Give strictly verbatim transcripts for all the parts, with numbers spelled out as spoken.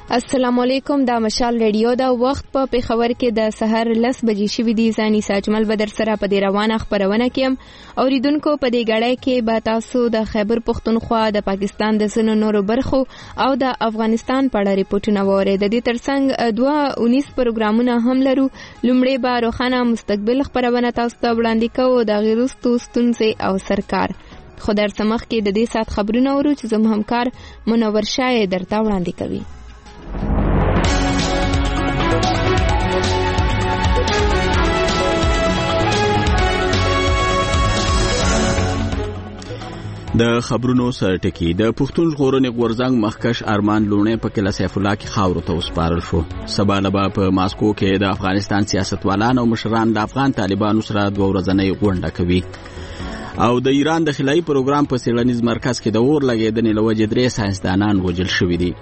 السلام علیکم. دا مشال ریډیو دا وخت په پیښور کې د سحر لس بجې شوې دي. ځاني ساجمل بدر سره په دې روانه خبرونه کې اوریدونکو په دې غړې کې به تاسو د خیبر پختونخوا د پاکستان د سنو نورو برخو او د افغانستان په اړه ریپورتونه ووري. د دې ترڅنګ دوه اونیس پروګرامونه هم لرو. لومړی به روښانه مستقبل خبرونه تاسو ته وړاندې کوو، د غیرستو ستونزې او سرکار. خو در سمخ کې د دې سات خبرونه ورو چې زموږ همکار منور شاه درته وړاندې کوي. د خبرونو سرټکی د پښتون ژغورنې غورځنګ مخکش ارمان لوڼې په کله سیف الله کې خاورو ته وسپارل شو. سبا لبا په ماسکو کې د افغانستان سیاستوالان او مشران د افغان طالبانو سره دوه ورځنۍ غونډه کوي. او د ایران د خلایي پروګرام په څېړنیز مرکز کې د اور لګېدنې له وجې درې ساینسدانان وژل شوي دي.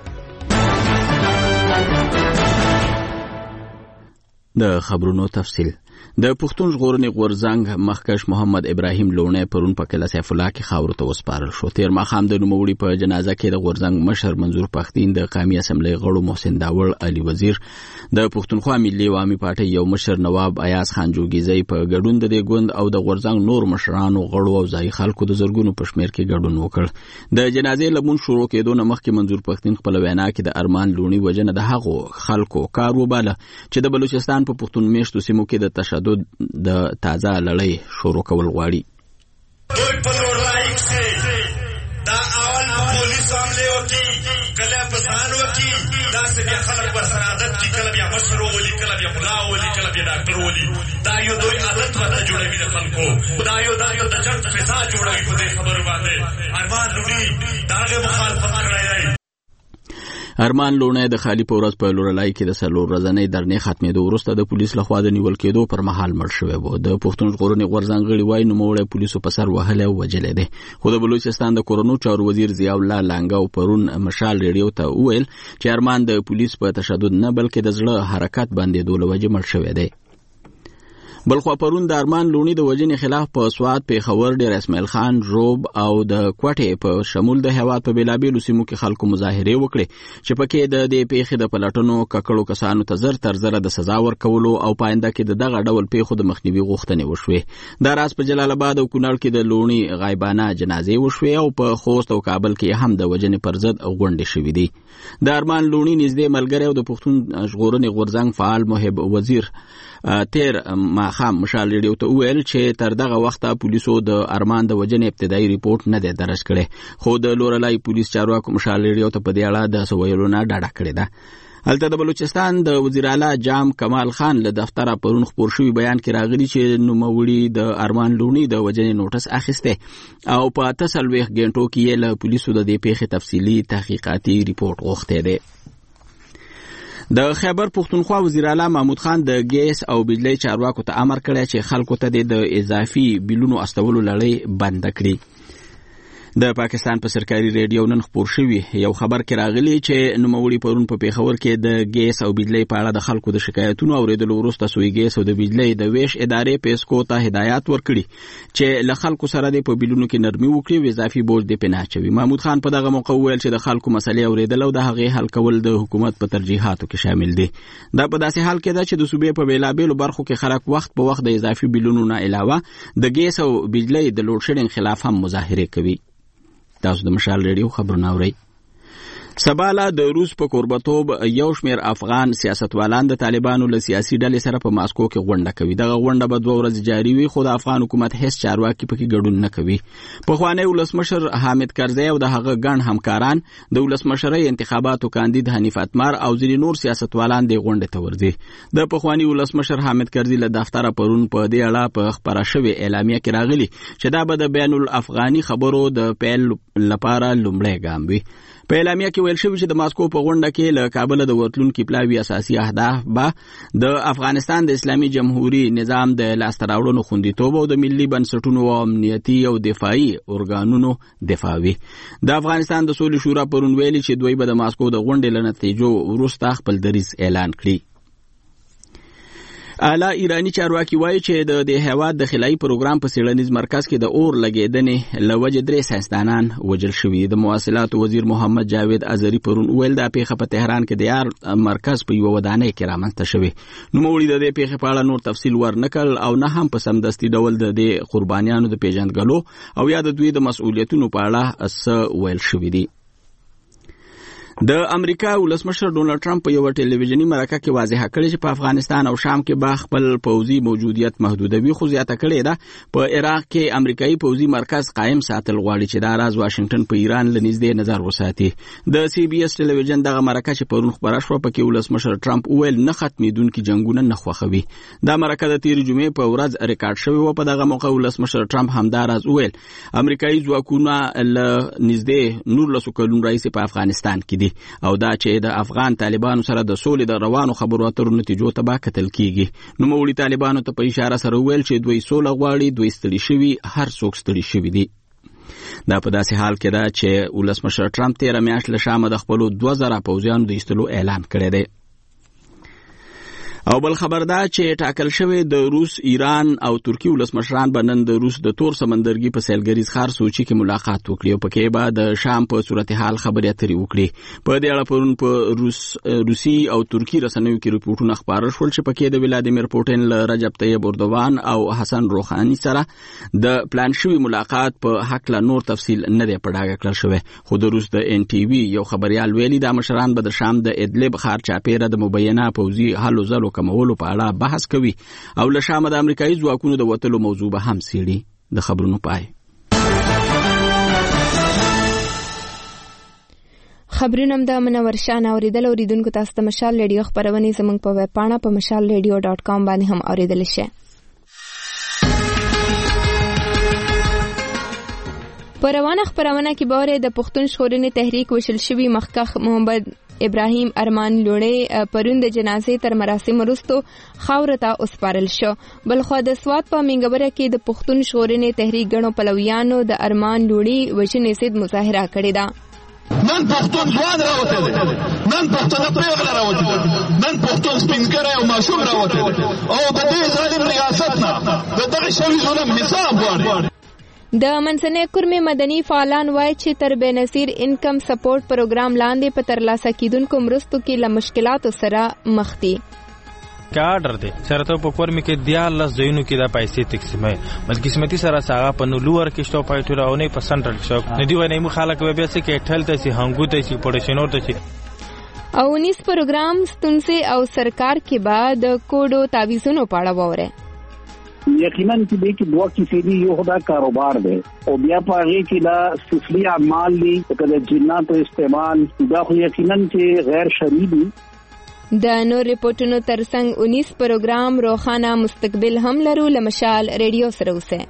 د خبرونو تفصیل. د پښتون ژغورنې غورځنګ مخکش محمد ابراهیم لوڼې پرون په کله سیف الله کې خاورو ته وسپارل شو. تیر ماښام د نوموړي په جنازه کې د غورځنګ مشر منظور پښتين، د قومي اسمبلی غړو محسن داور، علي وزیر، د پښتونخوا ملي عوامي پارټۍ یو مشر نواب ایاز خان جوګیزی په ګډون د دې ګوند او د غورځنګ نور مشرانو غړو او ځای خلکو د زرګونو په شمېر کې ګډون وکړ. د جنازې لمون شروع کېدو نه مخکې منظور پښتين خپل وینا کې د ارمان لوڼې وژنه د هغو خلکو کار وباله چې د بلوچستان په پښتون میشتو سیمو کې د تشدد د تازه لړۍ شروع کول غواړي. دوی په لوړلایک سي دا اول پولیس عمله وکي کله پسان وکي دا سه بیا خلک پر سعادت کی کله بیا مشر ولي کله بیا ملا ولي کله بیا ډاکټر ولي دا یو دوی عادت وته جوړوي د خلکو دا یو دا یو د چرته فساد جوړوي په دې خبره باندې ارمان لوڼي داغه مخالفت کړی. ارمان لوڼې د خالی په ورځ په لورلای کې د څلور ورځې درنې ختمېدو وروسته د پولیس لخوا د نیول کېدو پر مهال مړ شوی و. د پښتون ژغورنې غورځنګ غړي وایي نوموړی پولیسو په سر وهلی او وژلی دی. خو د بلوچستان د کورونو چارو وزیر ضیاء الله لانګاو پرون مشال ریډیو ته وویل چې ارمان د پولیس په تشدد نه بلکې د زړه حرکت بندېدو له وجې مړ شوی دی. بلخوا پرون د ارمان لوڼي د وژنې خلاف په سوات، پیښور، ډیر اسماعیل خان، روب او د کوټې په شمول د هیواد په بیلابیلو سیمو کې خلکو مظاهرې وکړې چې پکې د دې پیښې د پلټنو ککړو کسانو ته زر تر زره د سزا ورکولو او پاینده کې د دغه ډول پیښو د مخنیوي غوښتنې وشوې. دا راز په جلال آباد او کونړ کې د لوڼي غایبانه جنازې وشوې او په خوست او کابل کې هم د وژنې پر ضد غونډې شوې دي. د ارمان لوڼي نږدې ملګری او د پښتون ژغورنې غورځنګ فعال محب وزیر تیر ماښام مشال ریډیو ته وویل چې تر دغه وخته پولیسو د ارمان د وژنې ابتدایي ریپورت نه دی درج کړی، خو د لورلای پولیس چارواکو مشال ریډیو ته په دې اړه د څه ویلو نه ډډه کړې ده. هلته د بلوچستان د وزیر اعلی جام کمال خان له دفتره پرون خپور شوي بیان کې راغلي چې نوموړي د ارمان لوڼي د وژنې نوټس اخیستی او په اته څلوېښت غنټو کې یې له پولیسو د دې پیښې تفصیلي تحقیقاتي ریپورت غوښتی دی. د خیبر پختونخوا وزیر اعلی محمود خان د ګیس او بجلی چارواکو ته امر کړی چې خلکو ته د اضافي بیلونو استولو لړۍ بنده کړي. د پاکستان په سرکاري ریډیو نن خپور شوی یو خبر کې راغلی چې نوموړي پرون په پیښور کې د ګیس او بجلی په اړه د خلکو د شکایتونو اوریدلو وروسته سوی ګیس او د بجلی د ویش ادارې پیسکو ته هدایت ورکړي چې له خلکو سره د په بیلونو کې نرمي وکړي او اضافي بوج دې پناه چوي. محمود خان په دغه موقع وویل چې د خلکو مسلې اوریدل او د هغې حل کول د حکومت په ترجیحاتو کې شامل دي. دا په داسې حال کې ده چې د صوبې په بیلابیلو برخو کې خلک وخت په وخت د اضافي بیلونو نه علاوه د ګیس او بجلی د لوډ شیډینګ خلاف هم مظاهرې کوي. تاسو د مشال ریډیو خبرونه اورئ. سباله د روس په کوربتوب یو شمېر افغان سیاستوالان د طالبانو له سیاسي ډلې سره په ماسکو کې غونډه کوي. دغه غونډه به دوه ورځې جاري وي، خو د افغان حکومت هیڅ چارواکي پکې ګډون نه کوي. پخوانی ولسمشر حامد کرزی او د هغه ګڼ همکاران د ولسمشرۍ انتخاباتو کاندید حنیف اتمر او ځینې نور سیاستوالان د غونډې ته ورځي. د پخوانی ولسمشر حامد کرزی له دفتره پرون په دې اړه په خپره شوې اعلامیه کې راغلي چې دا به د بین الافغاني خبرو د پیل لپاره لومړی ګام وي. په اعلامیه کې ویل شوی چې د ماسکو په غونډه کې له کابل د وتلونکي پلاوي اساسي اهداف به د افغانستان د اسلامي جمهوریت نظام د لاسته راوړنو خوندیتوب او د ملي بنسټونو او امنیتي او دفاعي ارګانونو دفاع وي. د افغانستان د سولې شورا پرون ویلي چې دوی به د ماسکو د غونډې له نتیجو وروسته خپل دریځ اعلان کړي. اعلی ایرانی چارواکي وایي چې د د هیواد د خلایي پروګرام په څېړنیز مرکز کې د اور لګېدنې له وجې درې ساینسدانان وژل شوي. د مواصلاتو وزیر محمد جاوید ازهري پرون ویل دا پیښه په تهران کې د یار مرکز په یوه ودانۍ کې رامنځته شوې. نوموړي د دې پیښې په اړه نور تفصیل ورنکړ او نه هم په سمدستي ډول د دې قربانیانو د پیژندګلو او یا د دوی د مسؤلیتونو په اړه څه ویل شوي دي. د امریکا ولسمشر ډونالد ټرمپ په یو ټلویزیونی مرکه کې واضح کړی چې په افغانستان او شام کې به خپل پوځي موجودیت محدودوي، خو زیاته کړې ده په عراق کې امریکایي پوځي مرکز قائم ساتل غواړي چې دا راز واشنگټن په ایران له نږدې نظر وساتي. د سی بي اس ټلویزیون دغه مرکه چې پرون خبره شوه پکې ولسمشر ټرمپ وویل نه ختمېدونکي جنګونه نه خوښوي. دا مرکه د تېرې جمعې په ورځ ریکارډ شوې وه. په دغه موقع ولسمشر ټرمپ همدا راز وویل امریکایي ځواکونه له نږدې نولسو کلونو راهیسې په افغانستان کې دي او دا چې د افغان طالبانو سره د سولې د روانو خبرو اترو نتیجو ته به کتل کیږي. نوموړي طالبانو ته په اشاره سره وویل چې دوی سوله غواړي، دوی ستړي شوي، هر څوک ستړي شوي دي. دا په داسې حال کې ده چې ولسمشر ټرمپ تېره میاشت له شامه د خپلو دوه زره پوځیانو د ایستلو اعلان کړی دی. او بل خبر ده چې ټاکل شوی د روس، ایران او ترکیه ولسمشران به نن د روس د تور سمندرګي په سیلګریز ښار سوچي کې ملاقات وکړي او پکې به د شام په صورتحال خبرې اترې وکړي. په دې اړه پرون په روس روسي او ترکي رسنیو کې رپورټونه خپاره شول چې پکې د ولادیمیر پوټین له رجب طیب اردوغان او حسن روحاني سره د پلان شوی ملاقات په حق له نور تفصیل نه دی په ډاګه کړل شوی. خو د روس د ان ټي وي یو خبريال ویلي دا مشران به د شام د ادلب ښار چاپیره د مبینه پوځي هلو ځلو کمولو په اړه بحث کوي او له شامه د امریکایي ځواکونو د وتلو موضوع به هم څېړي. د خبرونو پای. خبرونه هم د منور شاه اوریدل اوریدونکو تاسو ته مشال ریډیو خبرونه زموږ په ویب پاڼه په مشال ریډیو ډاټ کام باندې هم اوریدل شي. په روانه خبرونه کې باور د پښتون ژغورنې تحریک وشل شوی مخکښ محمد ابراهیم ارمان لوړی پرون د جنازې تر مراسم وروسته خاورو ته وسپارل شو. بلخوا د سوات په منګبره کې د پښتون ژغورنې تحریک ګڼو پلویانو د ارمان لوړی وژنې ضد مظاهره کړې ده. نن پښتون ځوان راوته دي، نن پښتون پیغله راوته دي، نن پښتون سپینګره او ماشوم راوته دي او د دې ظالم ریاست نه د دغه شوی ظلم حساب غواړي. د منځنۍ کورمې مدني فعالان وایي چې تر بېنظیر انکم سپورټ پروګرام لاندې په ترلاسه کیدونکو مرستو کې له مشکلاتو سره مخ دي. کا آرډر دی سره ته په کورمې کې دیارلس ځایونو کې دا پیسې تقسیموي بدقسمتي سره هغه په نولور کې شته پایټور او نه په سنټرل شوک نه دی ونه مو خلک به بیا څه کې ټل ته سي هنګو ته سي پړشنور ته سي او انیس پروګرام ستونزې او سرکار کې بعد کوډو تعویذونو پاړه وره. یقینا چې دې کې دوه کیسې دي، یو خدا کاروبار دی او بیا په هغه کې دا سفلی اعمال دي کله جناتو استعمال دا خو یقینا چې غیر شرعي دي. د نور ریپورتونو ترڅنګ انیس پروګرام روخانه مستقبل هم لرو. لمشال ریډیو سره اوسه.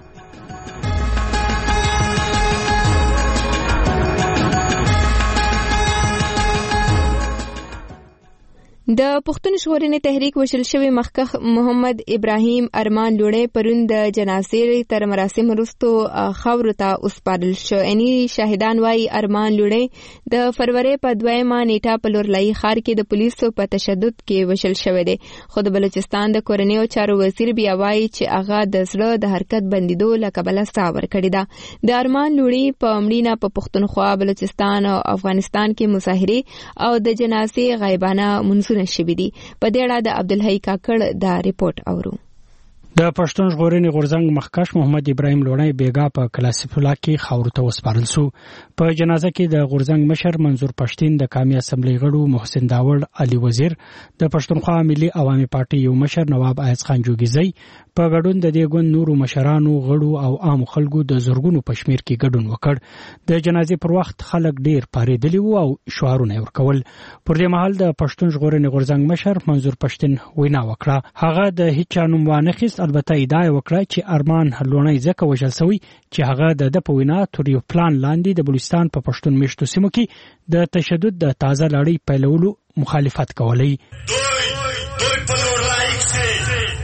د پښتون ژغورنې تحریک وشل شوی مخکښ محمد ابراهیم ارمان لوړی پرون د جنازې تر مراسم وروسته خاورو ته وسپارل شو. یعنی شاهدان وایي ارمان لوړی د فروری په دویمه نیټه په لورلایي ښار کې د پولیسو په تشدد کې وشل شوی دی. خو د بلوچستان د کورنیو چارو وزیر بیا وایي چې هغه د زړه د حرکت بندیدو له کبله ساه ورکړې ده. د ارمان لوړی په مړینه په پښتونخوا، بلوچستان او افغانستان کې مظاهرې او د جنازې غایبانه منځونه شوي دي. په دې اړه د عبدالحی کاکړ دا ریپورت اورو. د پښتون ژغورنې غورځنګ مخکښ محمد ابراهیم لوړی بیګا په کلاسیفولا کې خاورو ته وسپارل شو. په جنازه کې د غورځنګ مشر منظور پښتین، د قومي اسمبلی غړو محسن داوړ، علي وزیر، د پښتونخوا ملي عوامي پارټي یو مشر نواب ایاز خان جوګیزی په ګډون د دې ګوند نورو مشرانو، غړو او عام خلکو د زورګونو پشمیر کې ګډون وکړ. د جنازې پر وخت خلک ډیر پاریدلی وو او شعارونه ورکول. پر دې مهال د پښتون ژغورنې غورځنګ مشر منظور پښتین وینا وکړه. هغه د هیڅ نوم وانخیست، البته ادعا وکړه چې ارمان لوړی ځکه وژل شوی چې هغه د د په وینا تر یو پلان لاندې د بلوچستان په پښتون میشتو سیمو کې د تشدد د تازه لړۍ پیلولو مخالفت کولی. دوی دوی په لوړ لایق سي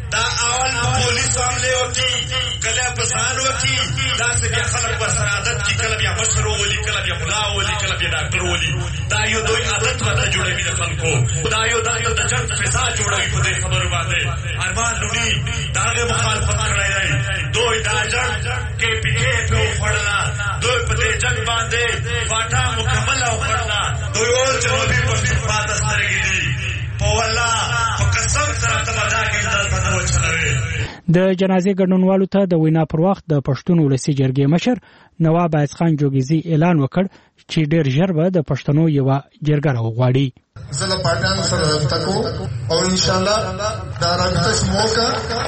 دا اول پولیس عمله وکي کله پسان وکي دا څه بیا خلک پر سره عادت کی کله بیا مشر ولي کله بیا ملا ولي کله بیا ډاکټر ولي دا یو دوی عادت راته جوړوي د خلکو دا یو دا یو د جنگ فضا جوړوي په دې خبرو باندې ارمان لونی داغه مخالفت کړی دی دوی دا جنگ کې پیکه په وړلا دوی په دې جنگ باندې واټا مکمل او کړلا دوی او جنوبي پښتونخوا د سترګې دي په والله په قسم سره تمدا کې دل بدو چلوي د جنازې ګډونوالو ته د وینا پر وخت د پښتون ولسی جرګې مشر نواب عیاض خان جوګیزي اعلان وکړ چې ډېر ژر به د پښتنو یو جرګه راوغواړي. زله پاټان سره رابطه کوم او ان شاء الله دا رابطه موکا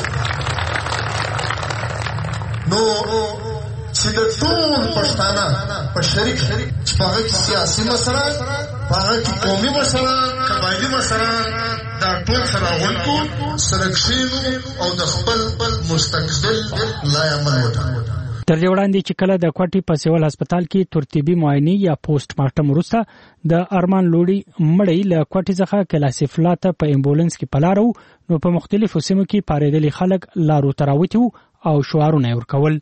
نو چې د ټول پښتانه په شریک چې په هغه سیاسي مسله په هغه قومي مسله قبایلی مسله دا ټول سره ونکو سره کښینو او د خپل مستقبل لا عمل وکړو. تر دې وړاندې چې کله د کوټې په سیول هسپتال کې ترتیبي معاینې یا پوسټ مارټم وروسته د ارمان لوړی مړی له کوټې څخه کلاسف الله ته په امبولانس کې پلارو نو په مختلفو سیمو کې پارېدلي خلک لارو تراوتی او شعارونه ورکول.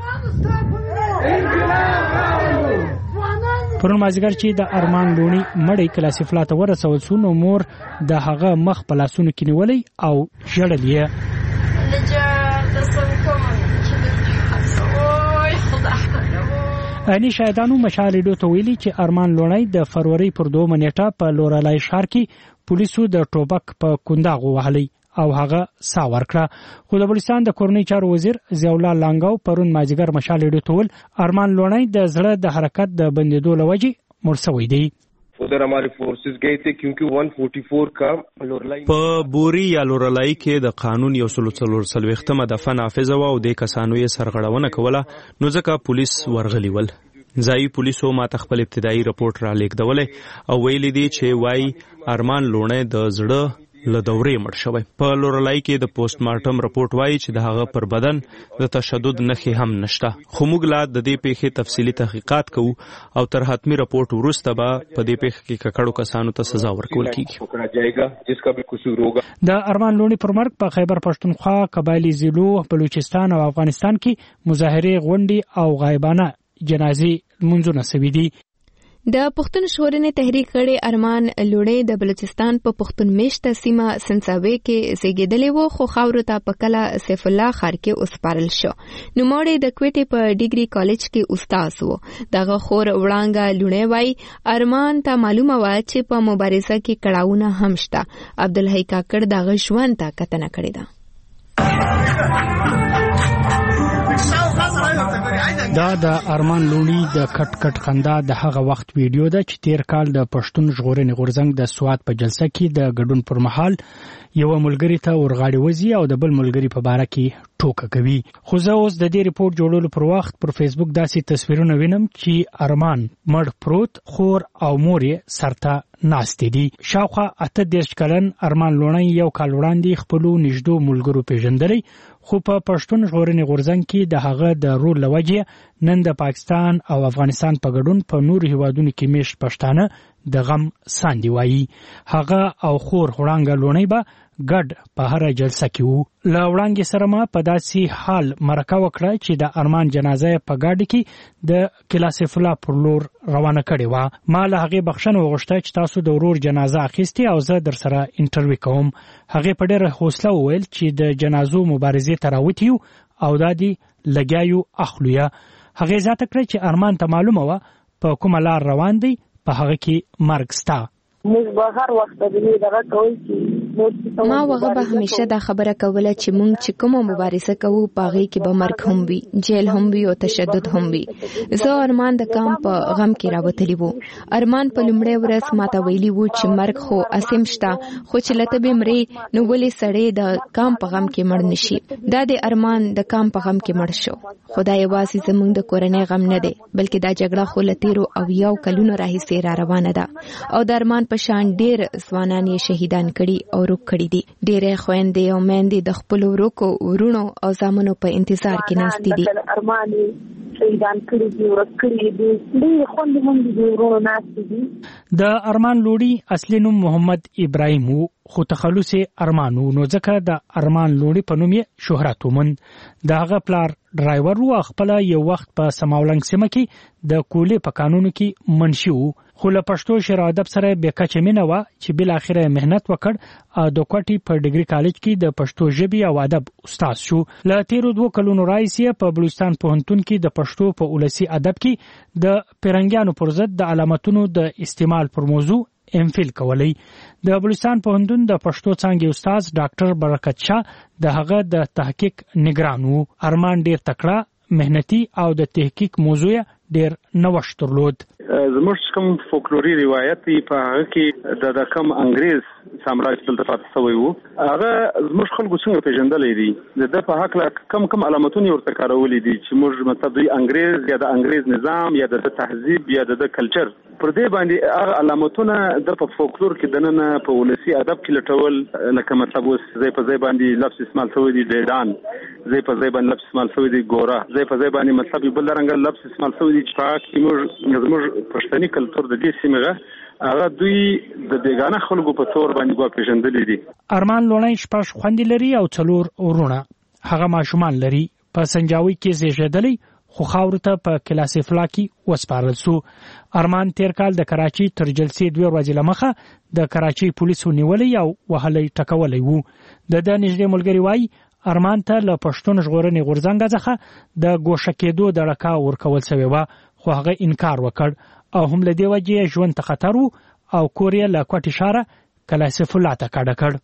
پرون مازیګر چې د ارمان لوړی مړی کلاسف الله ته ورسول شو نو مور د هغه مخ په لاسونو کې نیولې او ژړل یې. اني شاهدانو مشال ریډیو ته ویلي چې ارمان لوړی د فروری پر دوه منېټه په لورالای ښار کې پولیسو د ټوبک په کونداغ وهلی او هغه سا ورکړه. خو د بلوچستان د کورنۍ چارو وزیر ضیاء الله لانګاو پرون مازیګر مشال ریډیو ته ویل ارمان لوړی د زړه د حرکت د بندېدو لوجې مړ شوی دی. उधर हमारे फोर्सेस गए थे क्योंकि एक सौ چوالیس کا لورلای په بوري یا لورلای کې د قانون یو سل څلور سلوختمه دفعه نافذ و او د کسانو یې سرغړونه کوله نو ځکه پولیس ورغلی ول. ځایي پولیسو ما خپل ابتدایي رپورت را لیکدولې او ویل دي چې وای ارمان لوړی د زړه له دورې مړ شوی. په لورلای کې د پوسټ مارټم رپورت وایي چې د هغه پر بدن د تشدد نښې هم نشته. خو موږ لا د دې پیښې تفصیلي تحقیقات کوو او تر حتمی رپورت وروسته به په دې پیښه کې ککړو کسانو ته سزا ورکول کیږي. د ارمان لوړی پر مرګ په خیبر پښتونخوا، قبایلی ضلعو، بلوچستان او افغانستان کې مظاهرې، غونډې او غایبانه جنازې منځونه شوي دي. د پښتون ژغورنې تحریک غړي ارمان لوړی د بلوچستان په پښتون میشته سیمه سنساوي کې زیږیدلی و خو خاورو ته په کله سیف الله ښار کې وسپارل شو. نوموړی د کوټې په ډیګري کالج کې استاد و. دغه خور وړانګه لوړی وای ارمان ته معلومه و چې په مبارزه کې کړاوونه هم شته. عبدالحی کاکړ دغه ژوند ته کتنه کړې ده. دا د ارمان لوړی د کټ کټ خندا د هغه وخت ویډیو ده چې تیر کال د پښتون ژغورنې غورځنګ د سواد په جلسه کې د ګډون پر مهال یو ملګری ته ورغاړي وزي او د بل ملګری په باره کې ټوکه کوي. خو زه اوس د دې ریپورت جوړولو پر وخت پر فیسبوک داسې تصویرونه وینم چې ارمان مړ پروت، خور او مور یې سرته ناستې دي. شاوخوا اته دېرش کلن ارمان لوړی یو کال وړاندې خپلو نږدې ملګرو پیژندلی خو په پښتون ژغورنې غورځنګ کې د هغه د رول له وجې نن د پاکستان او افغانستان په ګډون په نورو هیوادونو کې میشت پښتانه د غم ساندې وایي. هغه او خور وړانګه لوړی به ګډ په هر جلسه کې وو. له وړانګې سره ما په داسې حال مرکه وکړه چې د ارمان جنازه په ګاډي کې د کلاسف الله پر لور روانه کړې وه. ما له هغې بخښنه وغوښته چې تاسو د ورور جنازه اخیستې او زه در سره انټرویو کوم. هغې په ډېره حوصله وویل چې د جنازو مبارزې ته راوتي یو او دا دې لګیا یو اخلو یې. هغې زیاته کړه چې ارمان ته معلومه وه په کومه لار روان دی، په هغه کې مرګ سته. موږ به هر وخت د دې دغه کوي چې ما هغه به همیشه دا خبره کوله چې موږ چې کومه مبارزه کوو پاغې کې به مرګ هم وي، جیل هم وي او تشدد هم وي. زه ارمان د کام په غم کې راوتلی وو. ارمان په لومړی ورځ ماته ویلي وو چې مرګ خو اسیم شته خو چې لته به مري نو ولې سړی د کام په غم کې مړ نشي. دا د ارمان د کام په غم کې مړ شو. خدای یوازې زموږ د کورنۍ غم نه دی بلکې دا جګړه خو لتیرو او یو کلونو راهیسې را روانه ده او د ارمان په شان ډېر ځوانان یې شهیدان کړي او روک کړي دي. ډېرې خويندې او میندې د خپل ورکو ورونو او زامنو په انتظار کې ناستې دي. ارمان شهیدان کړي دي ورک کړي دي ډېر خوند هم دي ورونو ناست دي. د ارمان لوړي اصلي نوم محمد ابراهیم وو خو تخلص ارمان وو نو ځکه د ارمان لوړي په نوم یې شهرت وموند. د هغه پلار ډرایور وو خپل یو وخت په سماولنګ سیمه کې د کولې په قانونو کې منشي وو خو له پښتو شعر او ادب سره به کچه مینه وه چې بل اخره مهنت وکړ او د کوټي په ډیګري کالج کې د پښتو ژبې او ادب استاد شو. له تیرو دوه کلونو راځي په بلوچستان پوهنتون کې د پښتو په اولسي ادب کې د پیرنګیانو پر ضد د علامتونو د استعمال پر موضوع ام فیل کولی. د بلوچستان پوهنتون د پښتو څانګې استاد ډاکټر برکت شاه د هغه د تحقیق نگران وو. ارمان ډیر تکړه مهنتي او د تحقیق موضوع ډیر نوښت درلود. زموږ کوم فولکلوري روایت په هغه کې د کم انګريز سامراج دلته پاتې شوی وو هغه زموږ خلکو څنګه پیژندلې دي د په حق لا کم کم علامتونه ورته کارولې دي چې موږ مطلب دوی انګريز یا د انګريز نظام یا د تهذیب یا د کلچر پر دې باندې هغه علامتونه د په فولکلور کې دنه په ولسی ادب کې لټول لکه مطلب اوس ځای په ځای باندې لفظ استعمال شوی دی ډیدان ځای په ځای باندې لفظ استعمال شوی دی ګورا ځای په ځای باندې مطلب بل رنګ لفظ استعمال شوی دی چې پاک موږ زموږ پښتني کلچر د دې سیمه هغه دوی د بیگانه خلکو په تور باندې ګوا پیژندلې دي. ارمان لوړی شپږ خويندې لري او څلور ورونه. هغه ماشومان لري په سنجاوي کې زیږیدلی خو خاور ته په کلاسیفلا کې وسپارل سو. ارمان تیر کال د کراچي تر جلسې دوه ورځې لمخه د کراچي پولیسو نیولې او وهلې ټکولې وو. د د نږدې ملګری وای ارمان ته له پښتون ژغورنې غورځنګ څخه د ګوښه کېدو د لکا ورکول شوی و خو هغه انکار وکړ او هم له دې وجې ژوند ته خطر وو او کوریا له کوټ اشاره کلاسیفلا ته کډه کړ.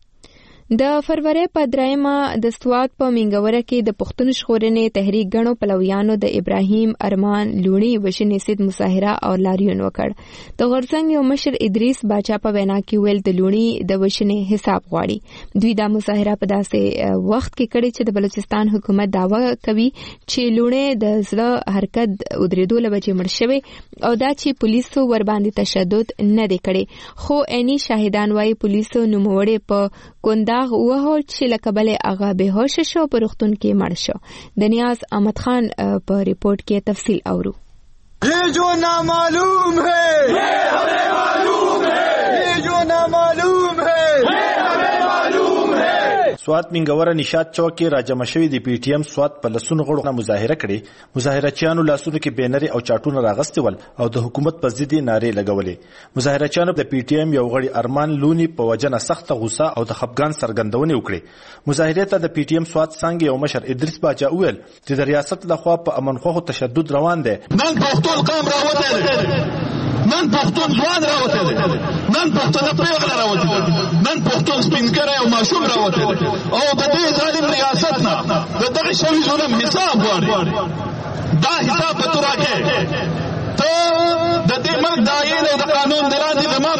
د فروری په درېمه د سواد په منګوره کې د پښتون ژغورنې تحریک غنو پلویانو د ابراهیم ارمان لوڼي وشنې سید مظاهره او لاریون وکړ. د غورځنګ یو مشر ادریس باچا په وینا کې ویل د لوڼي د وشنې حساب غواړي. دوی د مظاهره په داسې وخت کې کړي چې د بلوچستان حکومت داوا کوي چې لوڼي د زړه حرکت ودرېدو لبچې مړ شوی او دا چې پولیسو ور باندې تشدد نه دی کړي خو اني شاهدان وايي پولیسو نوموړي په کوندا وهول چې لکبله هغه بهوش شو په روغتون کې مړ شو. د نیاز احمد خان په ریپورت کې تفصیل اورو. یہ جو نامعلوم ہے یہ ہمیں معلوم ہے یہ جو نامعلوم ہے یہ ہمیں معلوم ہے. سوات منګوره نشاد چوک کې راجمع شوی د پی ټی ایم سوات په لسونو غړو مظاهره کړې. مظاهرچیانو لاسونو کې بینر او چاټونه راغستي ول او د حکومت په ضد نارې لګولې. مظاهرچیانو د پی ټی ایم یو غړي ارمان لونی په وجنه سخت غوسه او د خپګان سرګندونه وکړه. مظاهره ته د پی ټی ایم سوات څنګه یو مشر ادریس باچا وویل چې د ریاست لخوا په امنخوغو تشدد روان دی. نن پښتون قام راوته دی نن پښتون ځوان راوته دی نن پښتون پیغله راوته دی نن پښتون سپینګره او ماشوم راوته دی او د دې ظالم ریاست نه د دغه شوی ظلم حساب غواړي. دا حساب به تو راکې ته د دې ملک د آئین او د قانون د لاندې زما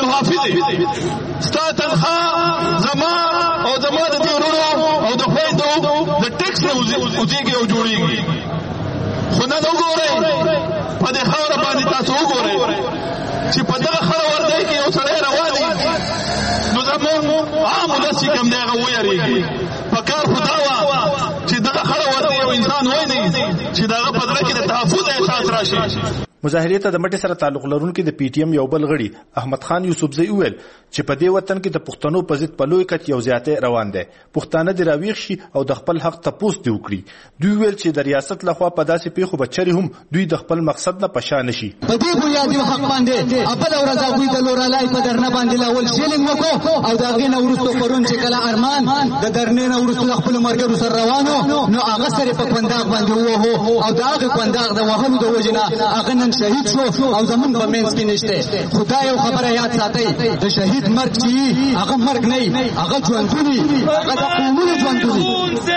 محافظ ستا تنخوا زما او زما د دې ورونو او د خویندو د ټیکس نه وزېږي او جوړېږي. خو نن وګورئ په دې خاوره باندې تاسو وګورئ چې په دغه خړه ورځ کې یو سړی روان دی نو زموږ عام ولس چې کوم دی هغه ویریږي. په کار خو دا وه چې دغه خړه ورځ یو انسان ویني چې د هغه په زړه کې د تحفظ احساس راشي. مظاهرې ته د مټي سره تعلق لرونکي د پی ټی ایم یو بل غړي احمد خان یوسفزئی ویل چې په دې وطن کې د پښتنو په ضد په لوی کچ یو زیاتې روان دی. پښتانه د راویښ شي او د خپل حق تپوس دی وکړي. دوی ویل چې د ریاست لخوا په داسې پیښو بچري هم دوی د خپل مقصد نه پشا نشي. په دې بنیادي حق باندې خپل ورځ غوي د لورالای په درنه باندې لاول شیلینګ وکړو او دا غینه ورستو پرون چې کله ارمان د درنه نه ورستو خپل مرګرو سره روانو نو هغه سره په کنداغ باندې وو او دا هغه کنداغ د وهلو د وجنه هغه نن شهید شو او زمون په مینس کې نشته. خدای یو خبره یاد ساتئ د شهید مرګ چې هغه مرګ نه هغه ژوندونی هغه د قومونو ژوندونی.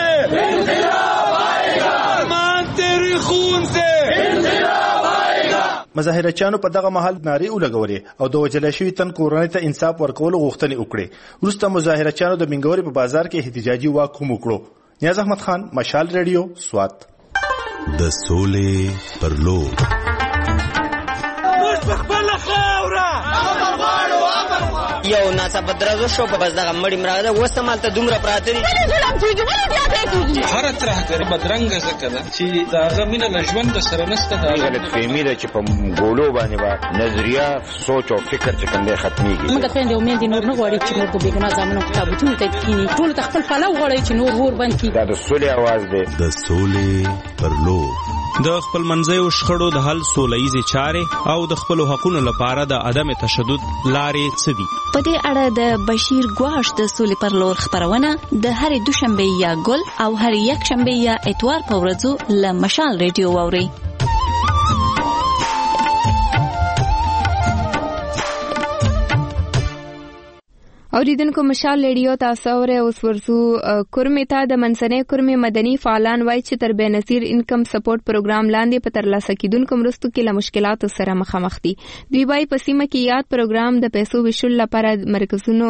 انقلاب آئیگا ارمان تیری خون سے انقلاب آئیگا. مظاهرچیانو په دغه محل نارې ولګولې او د وجل شوی تن کورنۍ ته انصاف ورکول غوښتنې وکړې. وروسته مظاهرچیانو د منګورې په بازار کې احتجاجي واک هم وکړو. نیاز احمد خان مشال ریډیو سوات. د سولې پر لور یو ناڅاپه درزو شو په بس دغه مړی مراده وسمالته دومره پراته دي هر ترهګر بدرنګ زکه ده چې داغه مینه لژوند سره نسته دا غلط فهمي ده چې په ګولو باندې با نظریه سوچ او فکر چې کوم ختميږي موږ ته یو مين دي نور نه غواړي چې موږ به ګنا زمونږ کتابونه ته کینی ټول تخفل فلو غواړي چې نور ور باندې دا د سولې आवाज ده د سولې پر لور د خپل منځیو شخړو د حل سولهییزې چارې او د خپل حقوقو لپاره د عدم تشدد لارې څه دي. په دې اړه د بشیر ګواش د سولې پر لور خبرونه د هرې دوشنبه یا ګل او هرې یک شنبه یا اتوار په ورځو له مشال ریډیو واورئ. اوریدونکو مشال ریډیو تاسو اوره اوس ورسو کورمه ته د منځنۍ کورمه مدني فعالان وایي چې تر بنظیر انکم سپورټ پروګرام لاندې په ترلاسه کیدونکو مرستو کې له مشکلاتو سره مخامخ دي. دوی وايي په سیمه کې یاد پروګرام د پیسو وشل لپاره مرکزونو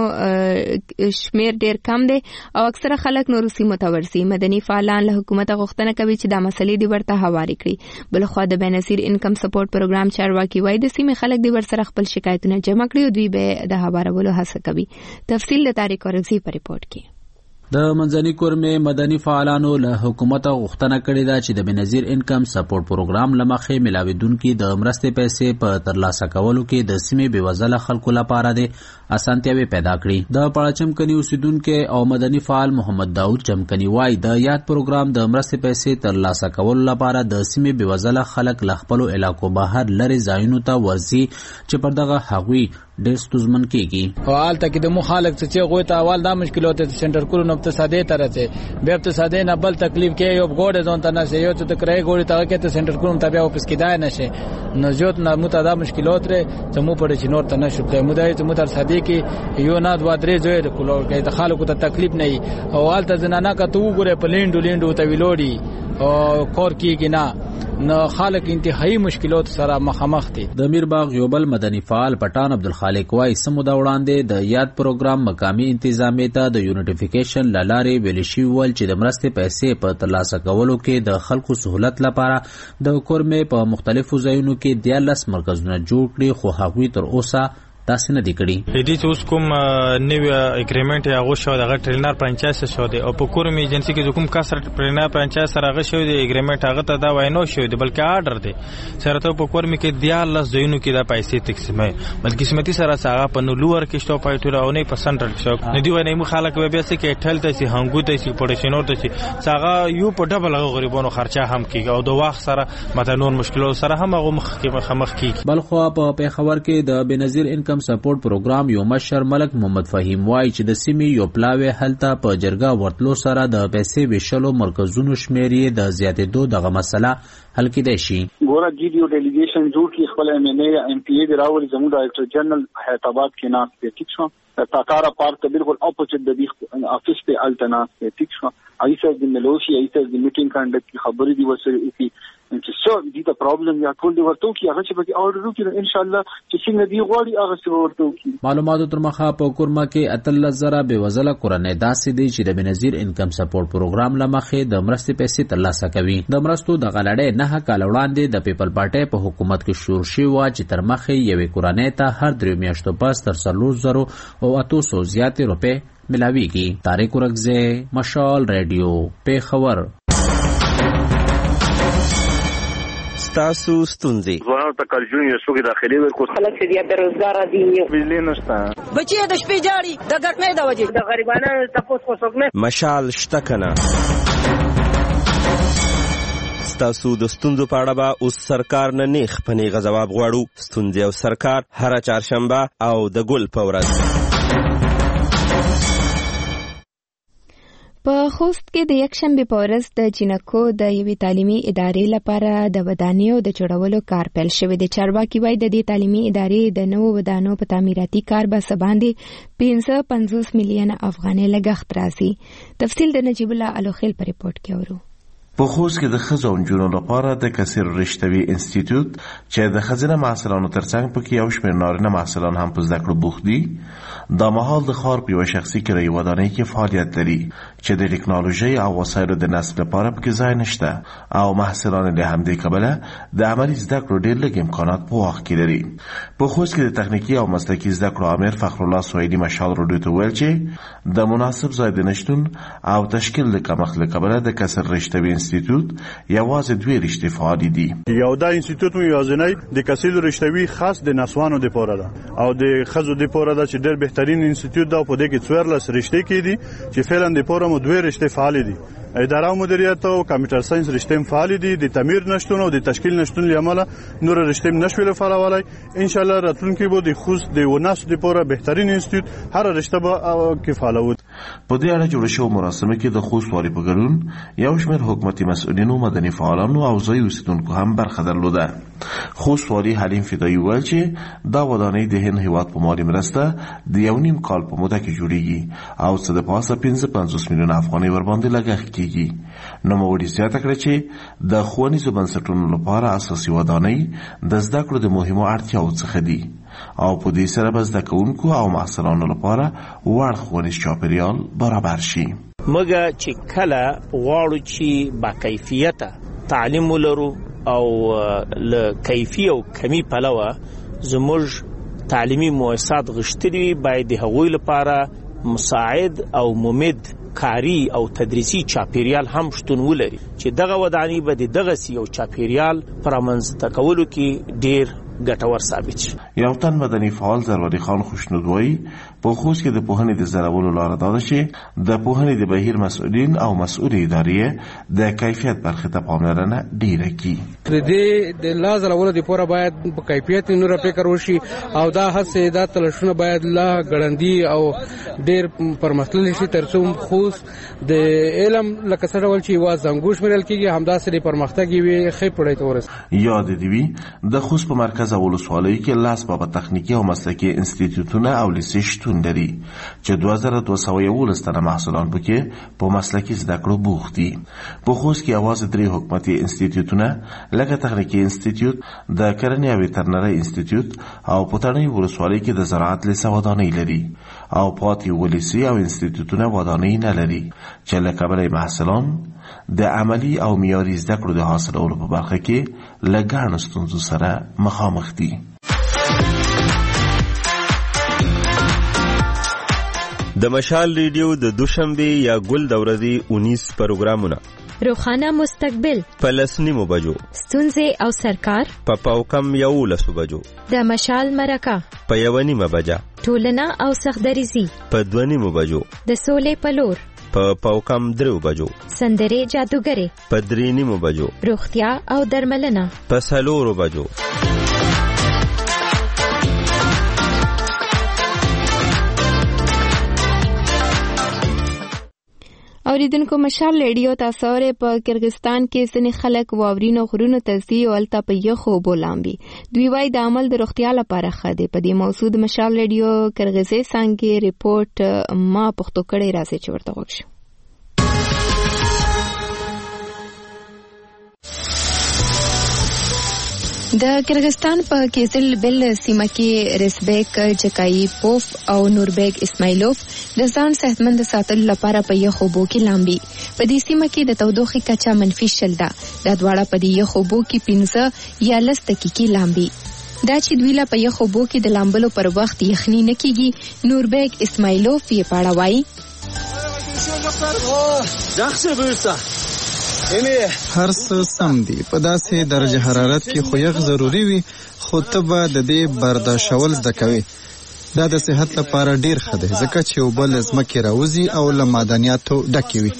شمیر ډیر کم دي او اکثره خلک نور سیمو ته ورسي. مدني فعالان له حکومت غوښتنه کوي چې دا مسلې دی ورته حواله کړي. بلخو د بنظیر انکم سپورټ پروګرام چارواکي وايي د سیمه خلک دی ورسره خپل شکایتونه جمع کړي او دوی به د حوارولو هڅه کوي. تفصیل د طارق اورزی په ریپورت کې. د منځنۍ کورمې مدني فعالانو له حکومت غوښتنه کړې ده چې د بنظیر انکم سپورټ پروګرام لمخې ملاویدونکو د مرستې پیسې په ترلاسه کولو کې د سیمې بېوزله خلکو لپاره د اسانتیاوي پیدا کړي. د پړاچم کني اوسیدونکو او مدني فعال محمد داوود چمکني وايي د یاد پروګرام د مرستې پیسې ترلاسه کولو لپاره د سیمې بېوزله خلک له خپل علاقو بهر لري ځایونو ته ورسي چې پر دغه هغوی ډېر ستونزمن کېږي. او حالت کې د مخالک چې غوي ته اول دا مشکلات د سنټر کولو نو ته ساده تر ته به ته ساده نه بل تکلیف کې یو غوډه ځون ته نه سي یو ته کرای غوډه ته کې ته سنټر کولو ته بیا واپس کیدای نشي نو جوت نه متدا مشکلات لري چې مو پړې چې نور ته نشو ته مدای ته متر ساده کې یو نه دوا درې زوی کولو کې د خلکو ته تکلیف نه او حالت زنانه کا تو ګوره په لیندو لیندو ته ویلوړي او کور کېږي نه نو خلک انتهایی مشکلات سره مخامخ دي. د میرباغ یو بل مدني فعال پټان عبدالخالق وايي سمودا وړاندې د یاد پروګرام مقامی انتظامیه ته د یونټیفیکیشن لارې ویل شي ول چې د مرستې پیسې په ترلاسه کولو کې د خلکو سہولت لپاره د کورمې په مختلفو ځایونو کې دیالس مرکزونه جوړ کړي خو هغوی تر اوسه تاسو نه دی کړی. دې چې اوس کوم نوی اګریمنت یا غو شو دغه ټرینر فرانچایز شو دی او په کورم ایجنسی کې کوم کسر ټرینر فرانچایز سره غو شو دی اګریمنت هغه ته دا وای نو شو دی بلکې آرډر دی سره ته په کورم کې دیالس زینو کې دا پیسې تقسیمه بلکې قسمتي سره ساغه په نو لوور کې شتو پایټور او نه په سنټر شو نه دی وای نه خلک به بیا څه کې ټل ته سي هنګو ته سي پړشینور ته سي ساغه یو په ډبل غریبانو خرچه هم کیږي او د وخت سره مته نور مشکلات سره هم هغه مخ کې مخ کیږي. بلخو په پیښور کې د بنظیر انکم سپورټ پروګرام یو مشر ملک محمد فهیم وای چې د سیمې یو پلاوی هلته په جرګه ورتلو سره د پیسې وشلو مرکزونو شمیرې د زیاتېدو دغه مسله حل کېدای شي. ګوره جی ډی او ډیلیګیشن جوړ کی خپل ایم ان ای ایم پی ای د راولي زموږ ډایرکټر جنرال حیدرآباد کې ناس په ټیک شو تاکارا پارک ته بالکل اپوزټ د دې افیس په التناس په ټیک شو ایسه د ملوشي ایسه د میټینګ کانډکټ کی خبرې دی وسره کی چې څو دي دا پرابلم یا ټول دی ورته کی هغه چې به اورډر وکړي ان شاء الله چې څنګه دی غوړي هغه څه ورته کی. معلوماتو تر مخه په کورما کې اتل زره به وزله کورنۍ داسې دی چې د بنظیر انکم سپورټ پروګرام لمخې د مرستې پیسې ترلاسه کوي. د مرستو د غلړې نه کال وړاندې د پیپل پارټي په حکومت کې شور شي وا چې تر مخه یوې کورنۍ ته هر درې میاشتو پس تر څلور زره او اتو سو زیاتې روپے ملاويږي. طارق اورزی مشال ریډیو پیښور. تاسو ستونزې ځوانانو ته کالجون یو څوک داخلي ورکو خلک چې بیا بیروزګار دي بجلی نشته بچي د شپې جاړي د ګټنې د وجې د غریبانو تاسو کو څوک نه مشال شته کنه ستاسو د ستونزو په اړه به اوس سرکار نه نیخ پنې غواب غواړو. ستونزې او سرکار هر چهارشنبه او د ګل په ورځ. په خوست کې د یکشنبه په ورځ د جنکو د یوې تعلیمي ادارې لپاره د ودانیو د جوړولو کار پیل شوی دی. چارواکي وايي د دې تعلیمي ادارې د نوو ودانیو په تعمیراتي کار به سباندې پنځه پنځوس میلیونه افغانۍ لګښت راځي. تفصیل د نجیب الله الوخیل په ریپورت کې اورو. په خوست کې د ښځو او نجونو لپاره د کثیر رشتوي انسټیټیوټ چې د ښځینه محصلانو ترڅنګ پکې یو شمېر نارینه محصلان هم په زده کړو بوخت دي، دا مهال د ښار په یوه شخصي کرایي ودانۍ کې فعالیت لري چې د ټکنالوژۍ او وسایلو د نصب لپاره پکې ځای نشته او محصلان له همدې کبله د عملي زده کړو ډېر لږ امکانات په واخ کې لري. په خوست کې د تخنیکي او مسلکي زده کړو امیر فخرالله سویدي مشال راډیو ته ویل چې د مناسب ځای د نشتون او تشکیل د کمښت له کبله د کثیر رشتوي انسټیټیوټ یوازې دوی رشتې فعالې دي. یو دا انسټیټیوټ مو یوازینی د کثیر رشتوي خاص د نسوانو لپاره ده او د ښځو لپاره ده چې ډېر بهترین انسټیټیوټ ده. په دې کې څوارلس رشتې کې دي چې فعلا د لپاره مو دوه رشتې فعالې دي. اداره او مدیریت او کمپیوټر ساينس رشتې فعال دي. د تعمیر نشټون او د تشکیل نشټون لامل نور رشتې نشویل فعالولای. ان شاء الله راتلونکي به د خوست د وناس لپاره بهترین انسټیټیوټ هر رشته به کې فعالوي. په دې اړه جوړ شوی مراسمه کې د خوست والي په ګډون یو شمېر حکومتي مسؤلینو، مدني فعالانو او ځایي اوسیدونکو هم برخه درلوده. خوست والي حلیم فدایي ویل چې دا ودانۍ د هند هیواد په مالي مرسته د یو نیم کال په موده کې جوړیږي او څه د پاسه پنځه پنځوس میلیونه افغانۍ ورباندې لګښت کیږي. نوموړي زیاته کړه چې د ښوونیزو بنسټونو لپاره اساسي ودانۍ د زده کړو د مهمو اړتیاوو څخه دي او په دې سره به زده کوونکو او محصلانو لپاره وړ ښوونیز چاپیریال برابر شي. موږ چې کله غواړو چې با کیفیته تعلیم ولرو او له کیفي او کمی پلوه زموږ تعلیمي مؤسسات غښتلي باید د هغوی لپاره مساعد او ممد کاری او تدریسي چاپیریال هم شتون ولري چې دغه ودانۍ به د دغه سی او چاپیریال پرمنځته کولو کې ډیر ګټور ثابت شي. یو تن مدني فعال زروري خان خوشنود وایي په خوست کې د پوهنې د زرولو لاره دا ده چې د پوهنې د بهیر مسؤلین او مسؤل ادارې د کیفیت برخې ته پاملرنه ډیره کړي. د دې د لا زرولو لپاره باید په کیفیت نور فکر وشي او دا هڅې دا تلشونه باید لا ګړندي او ډیر پرمختللي شي ترڅو خوست د علم لکه څه ډول چې واز زنګوش مرل کېږي همداسې پرمختګ وي خې پړې ته ورسېږي. یاد دی وی د خوست په مرکز ولسوالۍ کې لاس په تخنیکي او مسلکي انسټیټیوټونه او لیسې شتون لري چې دوه زره دوه سوه یولس تنه محصلان پکې په مسلکي زده کړو بوخت دي. په خوست کې یوازې درې حکومتي انسټیټیوټونه لکه تخنیکي انسټیټیوټ، د کرنې او ویټرنرۍ انسټیټیوټ او په تڼۍ ولسوالۍ کې د زراعت لیسه ودانۍ لري او پاتې ولسي او انسټیټیوټونه ودانۍ نه لري چې له کبله محصلان د عملی او معیاري زده کړو د حاصلولو په برخه کې له ګڼو ستونزو سره مخامخ دي. د مشال ریډیو د دوشنبه یا ګل د ورځې اونیس پروګرامونه: روخانه مستقبل په لسنیمو بجو، ستونزې او سرکار په پاوکم یو لسو بجو، د مشال مرکه په یو نیمه بجه، ټولنه او سختدریزي په دوه نیمو بجو، د سولې په لور په پاوکم درو بجو، سندرې جادوګرې په درې نیمو بجو، روغتیا او درملنه په څلورو بجو. اوریدونکو مشال ریډیو تاسو ری په کرغستان کې ځینې خلک واورینو غرونو ته ځي او الته په یخو بولامبي دوی وايي د عمل د روغتیا لپاره ښه دی. په دې موضوع د مشال ریډیو کرغزي څنګه ریپورت ما پښتو کړی راځي چې ورته وښیم. د کرغستان په کیزل بل سیمه کې رسبیک جکای پوف او نوربیگ اسماعیلوف د ځان صحتمند ساتلو لپاره په یخو بو کې لامبي. په دې سیمه کې د تودوخې کچا منفي شل ده. د دواړه په دې یخو بو کې پنځه یا لس دقیقې لامبي. دا چې دوی لا په یخو بو کې د لامبلو پر وخت یخني نه کیږي. نوربیگ اسماعیلوف یې پاړه وایي: هر څه سم دي، په داسې درجه حرارت کې خو یخ ضروری وي، خو ته به د دې برداشتول زده کوې. دا د صحت لپاره ډیر ښه دی ځکه چې اوبه له ځمکې راوځي او له معدنیاتو ډکې وي.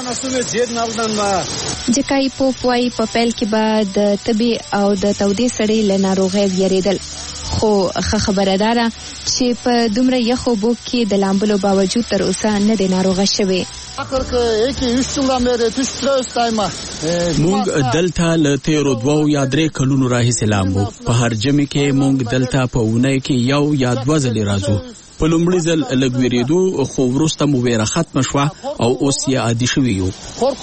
جکای پوف وایي په پیل کې به د تبې او د تودې سړې له ناروغۍ ویریدل، خو ښه خبره ده چې په دومره یخو اوبو کې د لامبلو باوجود تر اوسه نه دی ناروغه شوی. مونږ دلته له تیرو دوو یا درې کلونو راهیسې لامبو. په هر جمعې کې مونږ دلته په اونۍ کې یو یا دوه ځلې راځو. په لومړي ځل لږ ویرېدو خو وروسته مو ویره ختمه شوه او اوس یې عادي شوي یو.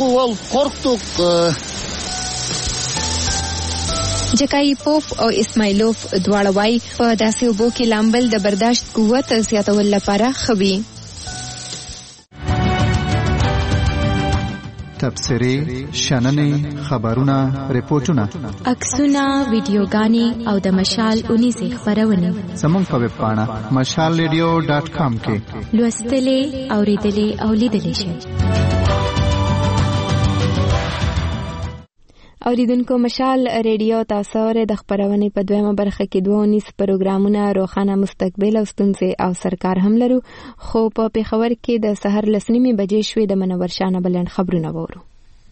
جکایپوف او اسماعیلوف دواړه وایي په داسې اوبو کې لامبل د برداشت قوت زیاتولو لپاره ښه وي. تبصرې، شننې، خبرونه، ریپورټونه، عکسونه، ویډیوګانې او د مشال اونیزې خپرونې زموږ په ویب پاڼه مشال ریډیو ډاټ کام کې لوستلې، اورېدلې او لیدلې شئ. اوریدونکو، مشال ریډیو تاسو اورئ. د خپرونې په دویمه برخه کې دوه ونیس پروګرامونه روښانه مستقبل او ستونزې او سرکار هم لرو، خو په پېښور کې د سحر لس نیمې بجې شوې. د منور شاه نه بلند خبرونه وورو.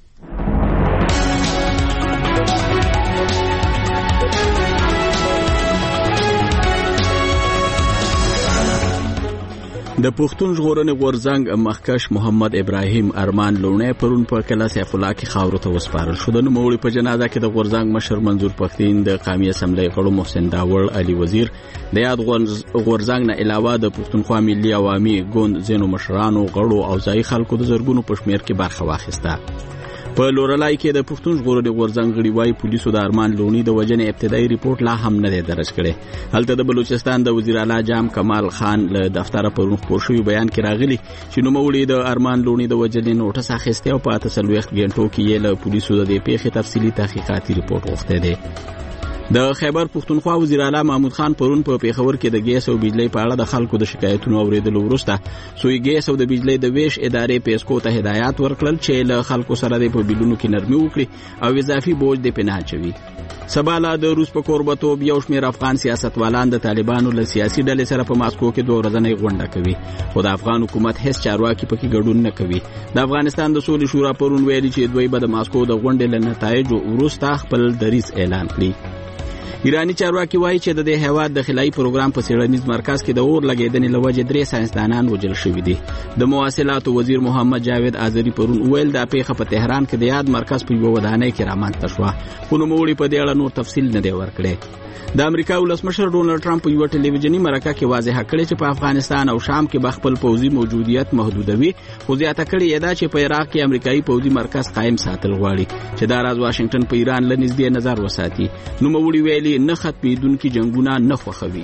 د پښتون ژغورنې غورځنګ مخکښ محمد ابراهیم ارمان لوڼی پرون په کلا سیف الله کې خاورو ته وسپارل شو. د نوموړي په جنازه کې د غورځنګ مشر منظور پښتین، د قومي اسمبلی غړو محسن داوړ، علي وزیر، د یاد غورځنګ نه علاوه د پښتونخوا ملي عوامي ګوند ځینو مشرانو، غړو او ځایي خلکو د زرګونو په شمېر کې برخه واخیسته. په لورلای کې د پښتون ژغورنې غورځنګ غړي وايي پولیسو د ارمان لونی د وژنې ابتدایي ریپورت لا هم نه دی درج کړی. هلته د بلوچستان د وزیر اعلی جام کمال خان له دفتره پرون خپور شوي بیان کې راغلي چې نوموړي د ارمان لونی د وژنې نوټس اخیستی او په اته څلوېښت غنټو کې یې له پولیسو د دې پیښې تفصیلي تحقیقاتي ریپورت غوښتی دی. د خیبر پښتونخوا وزیر اعلی محمود خان پرون په پیښور کې د ګیس او بجلی په اړه د خلکو د شکایتونو اوریدلو وروسته سوی ګیس او د بجلی د ویش ادارې پیسکو ته هدایت ورکړل چې له خلکو سره د په بیلونو کې نرمي وکړي او اضافي بوج د پناه چوي. سباله د روس په کوربتوب یو شمېر افغان سیاستوالان د طالبانو له سیاسي ډلې سره په ماسکو کې دوه ورځنۍ غونډه کوي، خو د افغان حکومت هیڅ چارواکي پکې ګډون نه کوي. د افغانستان د سولې شورا پرون ویلي چې دوی به د ماسکو د غونډې له نتایجو وروسته خپل دریځ اعلان کړي. ایرانی چارواکي وایي چې د دې هیواد د خلای پروګرام په څېړنیز مرکز کې د اور لګیدنې له وجې درې ساینسدانان وژل شوي دي. د مواصلاتو وزیر محمد جاوید آذری پرون ویل دا پیښه په تهران کې د یاد مرکز په یوه ودانۍ کې رامنځته شوه، خو نوموړي په دې اړه نور تفصیل نه دی ورکړی. د امریکا ولسمشر ډونالډ ټرمپ په یوه ټلویزیوني مرکه کې واضح کړی چې په افغانستان او شام کې به خپل پوځي موجودیت محدودوي، خو زیاته کړې یې دا چې په عراق کې امریکایي پوځي مرکز قایم ساتل غواړي چې دا راز واشنگټن په ایران له نږدې نظر وساتي. نوموړي ویلي نه ختمېدونکي جنګونه نه خوښوي.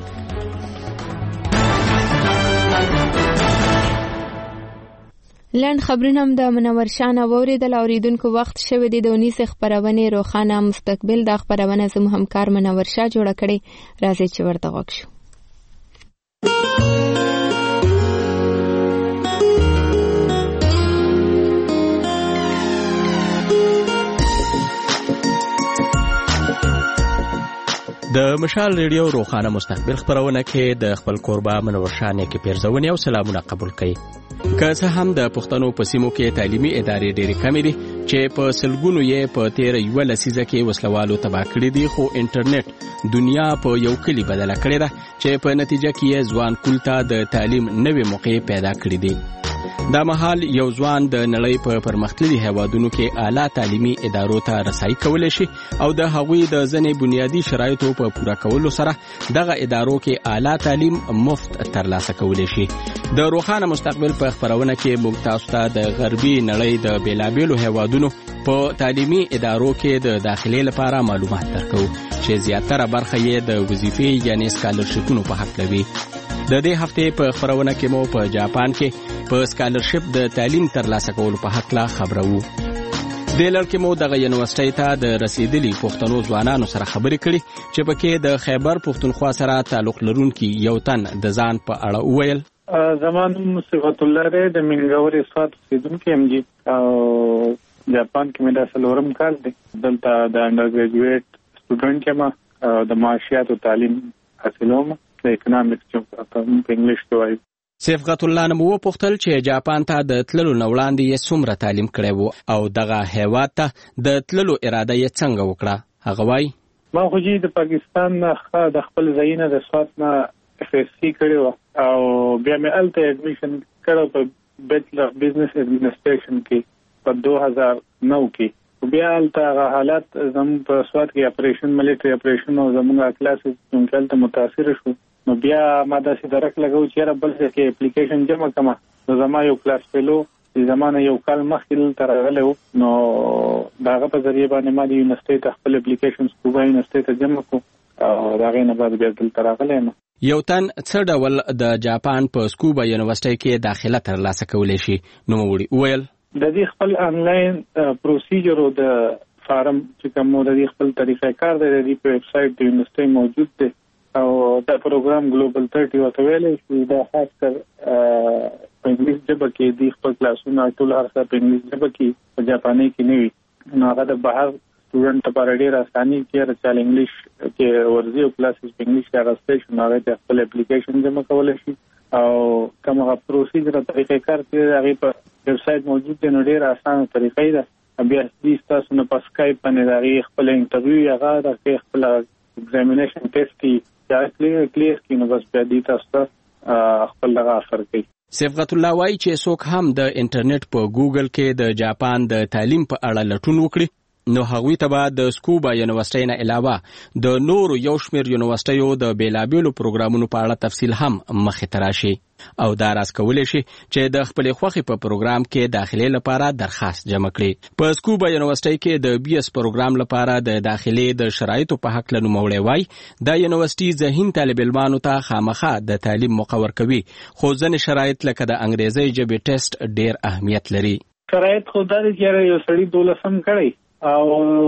لنډ خبرونه هم د منور شاه نه واورېدل. اوریدونکو، وخت شوی دی د اونیسې خپرونې روښانه مستقبل. دا خپرونه زموږ همکار منور شاه جوړه کړې. راځئ چې ورته غوږ شو. د مشال ریډیو روښانه مستقبل خپرونه کې د خپل کوربه منور شاه نیکې پیرزونې او سلامونه قبول کړئ. که څه هم د پښتنو په سیمو کې تعلیمي ادارې ډېرې کمې دي چې په سلګونو یې په تیره یوه لسیزه کې وسلوالو تباه کړي دي، خو انټرنیټ دنیا په یو کلي بدله کړې ده چې په نتیجه کې یې ځوان کول ته د تعلیم نوې موقع پیدا کړې دي. دا مهال یو ځوان د نړۍ په پرمختللي هیوادونو کې اعلی تعلیمي ادارو ته رسایي کولی شي او د هغوی د ځینې بنیادي شرایطو په پوره کولو سره دغه ادارو کې اعلی تعلیم مفت ترلاسه کولی شي. د روښانه مستقبل په خپرونه کې موږ تاسو ته د غربي نړۍ د بیلابیلو هیوادونو په تعلیمي ادارو کې د داخلي لپاره معلومات درکوو چې زیاتره برخه یې د وظیفې یعنی سکالرشپونو په حق لوي. د دې هفتې په خپرونه کې مو په جاپان کې په سکالرشپ د تعلیم ترلاسه کولو په حق لا خبرو. د لړ کې مو دغه یونیورسيټي ته د رسیدلي پښتنو ځوانانو سره خبرې کړې چې پکې د خیبر پښتونخوا سره تعلق لرونکي یو تن د ځان په اړه وویل. زمان صفات الله ری د منګور اسفات سیدونکو ام جی او جاپان کې مې د سلورم کال دی. دلته د انډر ګریجویټ سټوډنټ یم او د معاشیات او تعلیم حاصلوم د اکونومکس چې په انګلیش کې وایي. صفات الله نو وپوښتل چې جاپان ته د تللو نه وړاندې یې څومره تعلیم کړی وو او دغه هیواد ته د تللو اراده یې څنګه وکړه. هغه وایي ما خو چې د پاکستان نه د خپل ځای نه د سوات نه اف اس سی کړی و او بیا مې الته اډمیشن کړو په بیچلر اف بزنس ایڈمنسټریشن کې په دوه هزار نو کې. بیا الته حالات زموږ په سوات کې اپریشن ملټری اپریشن او زموږ کلاس څنګه متاثر شو نو بیا ما داسې درک لګو چې را بل څه کې اپلیکیشن جمع کما نو زما یو کلاس فیلو د زمانه یو کال مخکې تر راغلی وو نو داغه په ذریعہ باندې ما د یونیورسيټي ته خپل اپلیکیشن سکوبا یونیورسيټي ته جمع کو او داغه نه بعد بیا دلته راغلی یم. یو تن څه ډول د جاپان په سکوبا یونیورسيټي کې داخله ترلاسه کولی شي؟ نو وړي وویل د دې خپل انلاین پروسیجر او د فارم چې کوم د دې خپل طریقې کار دی د دې په ویب سټ د یونیورسيټي موجود دی او دا پروګرام ګلوبل ثلاثين وته ویلې چې دا خاص کر په انګلیسي ژبه کې د خپل کلاسونو ټول هر څه په انګلیسي ژبه کې په جاپاني کې نه وي نو هغه د بهر سټوډنټ لپاره ډېر اساني کې چې انګلیش کې ورځي او کلاسز په انګلیش کې راځي نو هغه د خپل اپلیکیشن جمع کولای شي او کومه پروسیجر طریقې کار کې هغه په ویب سټ موجود دی نو ډېر اسانه طریقې ده بیا دې تاسو نه په اسکایپ باندې هغه خپل انټرویو هغه د خپل ایگزامینیشن ټیسټ کې دا کلیر کلیر کې نو بس بیا دې تاسو خپل لغه اثر کوي. صبغت الله وايي چې څوک هم د انټرنیټ په ګوګل کې د جاپان د تعلیم په اړه لټون وکړي نو هغوی ته به د سکوبا یونیورسيټي نه علاوه د نورو یو شمېر یونیورسيټیو د بیلابېلو پروګرامونو په اړه تفصیل هم مخې ته راشي او دا راز کولی شي چې د خپلې خوښې په پروګرام کې داخلي لپاره درخواست جمع کړي. په سکوبا یونیورسيټي کې د بي اس پروګرام لپاره د داخلي د شرایطو په حق له نوموړی وایي دا یونیورسيټي ذهین طالب علمانو ته خامخا د تعلیم مقرر کوي خو ځینې شرایط لکه د انګریزي ژبې ټیسټ ډېر اهمیت لري. شرایط خو دا دي چې یو سړی دولسم کړی او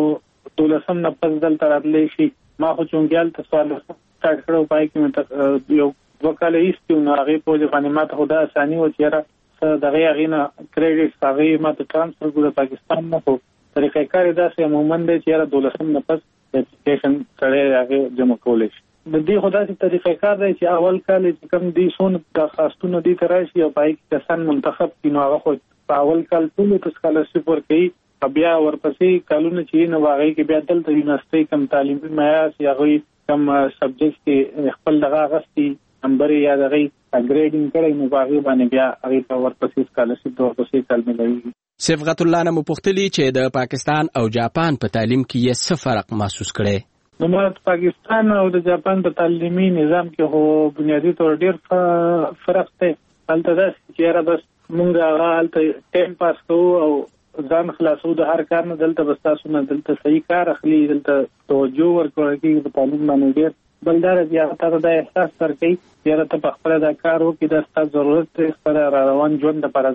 دولسم نه پس دلته راتلی شي ما خو چونګیال ته سوال سټارټ کړو پای کې مې یو وکاله ایستو نو هغه په دې باندې ماته خدا اساني و چې را دغه غینه کریډټ هغه ماته ترانسفر کړو پاکستان نه خو طریقې کار داسې عموما دی چې را دولسم نه پس اپلیکیشن سره هغه جمع کولای شي د دې خدا سي طریقې کار دی چې اول کال چې کوم دي سون د خاصتونو دي تراشي او پای کې کسان منتخب کینو هغه خو په اول کال ټول په سکالرشپ ورکړي بیا ورپسې کالونه چې نو واغې کې بیا دلته یونیورسيټي کم تعلیمي معیار یا غوي کم سبجیکټ کې خپل دغه غستي نمبر یا دغه اګریډینګ کړي نو واغې باندې بیا هغه په ورپسې سکالرشپ ورپسې کال ملوي. صبغت الله نه مپختلی چې د پاکستان او جاپان په تعلیم کې یې څه فرق محسوس کړي؟ نو ما پاکستان او د جاپان په تعلیمي نظام کې هو بنیادی تور ډېر فرق دی. هلته دا چې را بس مونږ هغه هلته ټایم پاس کوو او ځان خلاصو د هر کار نه دلته بس تاسو نه دلته صحیح کار اخلي دلته توجه ورکوي کې په تعلیم باندې ډېر بلدار بیا تاسو د احساس ورکړي چې ته په خپل د کار وکړي د ستاسو ضرورت ته خپل روان ژوند لپاره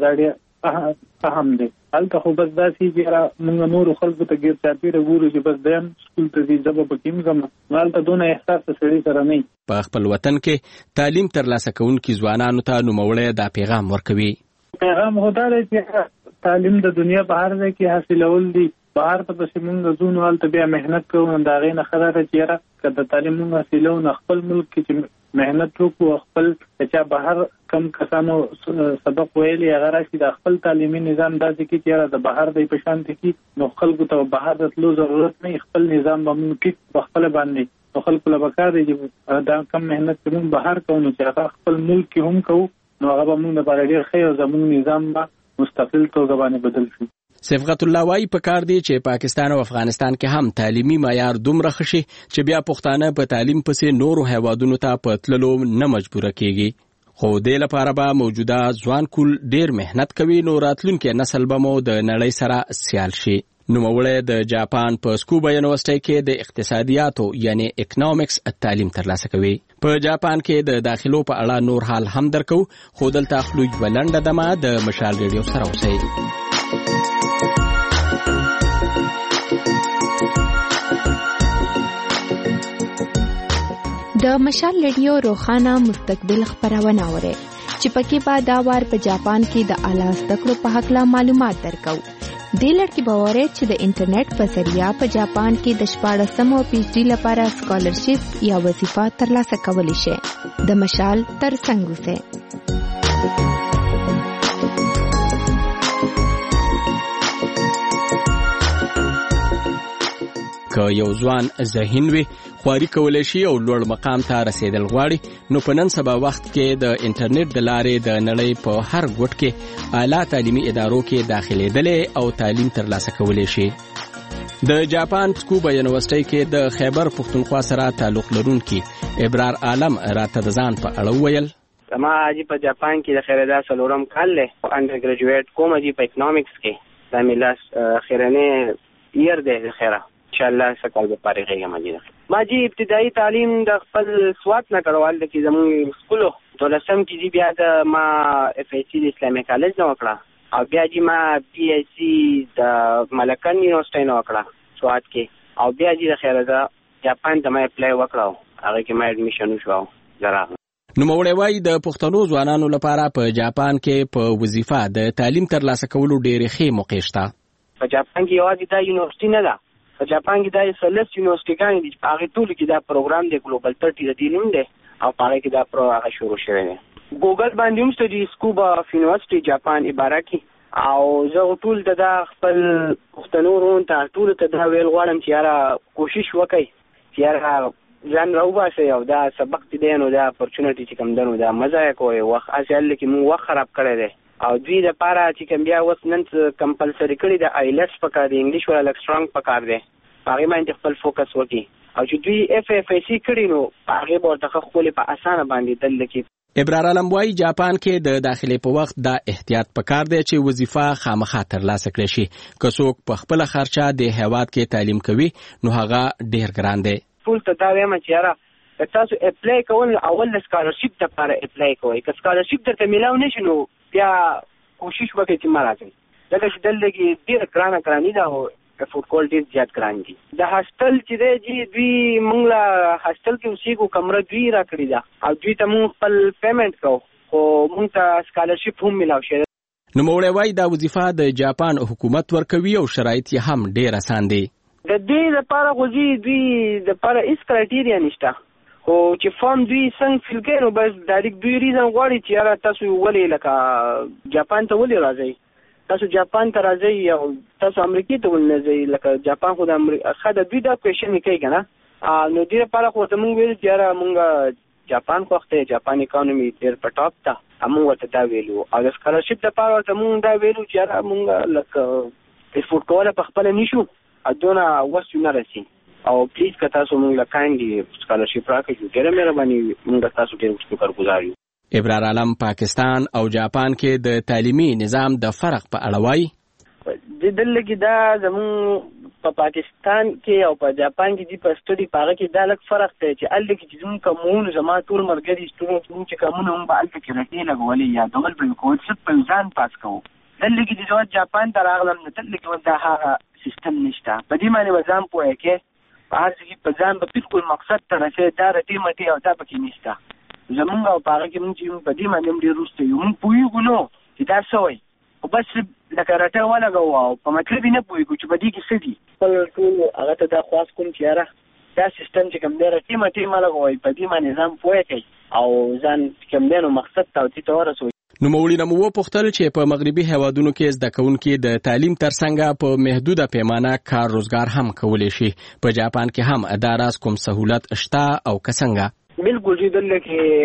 ډېر اهم دی. هلته خو بس داسې چې موږ نور خلکو ته ګیر چاپیره ګورو چې بس دیم سکول ته ځي ژبه پکې موږ هلته دونه احساس سړي سره نه. په خپل وطن کې تعلیم ترلاسه کوونکي ځوانانو ته نوموړی دا پیغام ورکوي. پیغام خدا دی چې تعلیم د دنیا په هر ځای کې حاصلول دي بهر ته پسې موږ ځو هلته بیا محنت کوو نو د هغې نه ښه ده چې یاره که د تعلیم موږ حاصلو نو خپل ملک کې چې محنت وکړو خپل چا بهر کم کسانو سبق ویلي هغه راشي د خپل تعلیمي نظام داسې کړي چې یاره د بهر دی په شان کې نو خلکو ته بهر د تلو ضرورت نه خپل نظام به موږ کې په خپله باندې نو خلکو له به کار دی چې دا کم محنت چې موږ بهر کوو نو چې هغه خپل ملک کې هم کوو نو هغه به موږ لپاره ډېر ښه او زموږ نظام به مستقل توګه باندې بدل شي. صبغت الله وايي پکار دی چې پاکستان او افغانستان کې هم تعلیمي معیار دومره ښه شي چې بیا پښتانه په تعلیم پسې نورو هیوادونو ته په تللو نه مجبوره کیږي خو دې لپاره به موجوده ځوان کول ډېر محنت کوي نو راتلونکي نسل به مو د نړۍ سره سیال شي. نوموړی د جاپان په سکوبا یونیورسيټي کې د اقتصادیاتو یعنی اکونومکس تعلیم ترلاسه کوي. په جاپان کې د داخلو په اړه نور حال هم درکو خو دلته خپل ولنډه دمه د مشال ریډیو سره اوسئ. د مشال ریډیو روخانه مستقبل خبرونه اوري چې پکې به دا وار په جاپان کې د اعلی زده کړو په حق لا معلومات درکو. دې لړ کې به وره چې د انټرنیټ په ذریعہ په جاپان کې د شپاړسم او پی ایچ ډي لپاره سکالرشپ یا وظیفه ترلاسه کولی شي. د مشال ترڅنګ اوسئ. که یو ځوان ذهین وي خواري کولی شي او لوړ مقام ته رسیدل غواړي نو په نن سبا وخت کې د انټرنیټ د لارې د نړۍ په هر ګوټ کې اعلی تعلیمي ادارو کې داخلېدلی او تعلیم ترلاسه کولی شي. د جاپان سکوبا یونیورسيټي کې د خیبر پښتونخوا سره تعلق لرونکي ابرار عالم راته د ځان په اړه وویل. ما اجي په جاپان کې د خیردا سلورم کال له انډر ګریجویټ کوم اجي په اکونومکس کې د ملاس خیرنه ير ده خیره ان شاء الله سکول به پاره ماجي ما جی ابتدایي تعلیم د خپل سوات نه کړوال د کې زموږ سکولو دولسم کې بیا د ما اف ای سی د اسلامي کالج نه وکړه او بیا جی ما پی ای سی د ملکن یونیورسيټي نه وکړه سوات کې او بیا جی د خیردا جاپان ته ما اپلای وکړو هغه کې ما اډمیشن وشو زرا. نو موړی وای د پښتنو ځوانانو لپاره په جاپان کې په وظیفه د تعلیم ترلاسه کولو ډېرې ښې موقع شته. په جاپان کې یوازې دا یونیورسيټي نه ده، په جاپان کې دا سلس یونیورسيټيګان دي په هغه ټول کې دا پروګرام دی ګلوبل ثلاثين د دینوم دی او په هغه کې دا پروګرام شروع شوی دی. ګوګل باندې هم ستدي سکوبا یونیورسيټي جاپان عبارت کی او زه ټول د خپل پښتنو رون ته ټول ته دا ویل غواړم چې یاره کوشش وکړئ چې یاره ځان راوباسئ او دا سبق چې دی نو دا اپورچونټي چې کوم دنو دا مزه یې کوئ وخت اصل کې مو وخت خراب کړی دی او دوی د پاره چې کوم بیا اوس نن کمپلسري کړی د آیلټس په کار دی انګلیش ولا لک سترونګ په کار دی هغه باندې خپل فوکس وکړي او چې دوی اف اف ای سی کړی نو هغه ورته خپل په اسانه باندې دل کې. ابرار علم وای جاپان کې د داخلي په وخت دا احتیاط پکار دی چې وظیفه خامخا ترلاسه کړي شي که څوک په خپل خرچه د هیواد کې تعلیم کوي نو هغه ډیر ګران دی. ټول ته دا وایم چې یاره تاسو اپلای کول اول سکالرشپ لپاره اپلای کوئ که سکالرشپ درته ملاو نشي نو بیا کوشش وکړئ چې مراتب دغه چې دلته ډیر ګرانه ګرانی دا فوډ کول ډیر زیات ګران دي. د هاستل چې دی جی دوی موږ له هاستل کې اوسېږو کمره دوی راکړې ده او دوی ته موږ خپل پیمنټ کوو خو موږ ته سکالرشپ هم ملاو شوی. نو موړی وای دا وظیفه د جاپان حکومت ورکوي او شرایط یې هم ډیر اسان دي. د دې لپاره خو دوی د لپاره هیڅ کرایټیریا نشته خو چې فارم دوی څنګه فیل کوي نو بس ډایرکټ دوی ریزن غواړي چې یاره تاسو ولې لکه جاپان ته ولې راځئ تاسو جاپان ته راځئ او تاسو امریکا ته ولې ځئ لکه جاپان خو د امریکا خاطر دوی دا کوېشن کوي کنه نو دې لپاره خو ته موږ ویل چې یاره موږ جاپان خو وخت جاپان اکانومي ډېر په ټاپ ته موږ ورته دا ویلو او د سکالرشپ لپاره ورته موږ دا ویلو چې یاره موږ لکه افورډ کولی په خپله نشو دونه وس نه رسي او پلیز که تاسو موږ له کاینډلي سکالرشپ راکړئ ډېره مهرباني موږ تاسو ډېر شکرګزار یو. ابرار علم پاکستان او جاپان کې د تعلیمي نظام د فرق په اړه وایي. د دلته کې دا زموږ په پاکستان کې او په جاپان کې د په سټډي په هغه کې دا لږ فرق دی چې هلته کې چې زموږ کومونه زما ټول ملګري زموږ چې کومونه هم به هلته کې رټې لګولې یا ډول به یې کول صرف په ځان پاس کوو. دلته کې چې زه جاپان ته راغلم نو دلته کې دا هغه سیستم نشته په دې باندې به ځان پوهه کې په هر څه کې په ځان به بالکل مقصد ته رسې دا رټې مټې او دا پکې نشته زمونږ او په هغه کې مونږ چې په دې باندې هم ډېر وروسته یو مونږ پوهېږو نو چې دا څه وایي خو بس لکه رټه ولګوو او په مطلب یې نه پوهېږو چې په دې کې څه دي خپل ټول هغه ته دا خواست کوم چې یاره دا سیستم چې کوم دی رټې مټې مه لګوئ په دې باندې ځان پوهه کوئ او ځان چې کوم دی نو مقصد ته او دې ته ورسوئ. نوموړي نه مو وپوښتل چې په مغربي هیوادونو کې زده کوونکي د تعلیم ترڅنګ په محدوده پیمانه کار روزګار هم کولی شي په جاپان کې هم دا راز کوم سهولت شته او که څنګه؟ بالکل چې دلته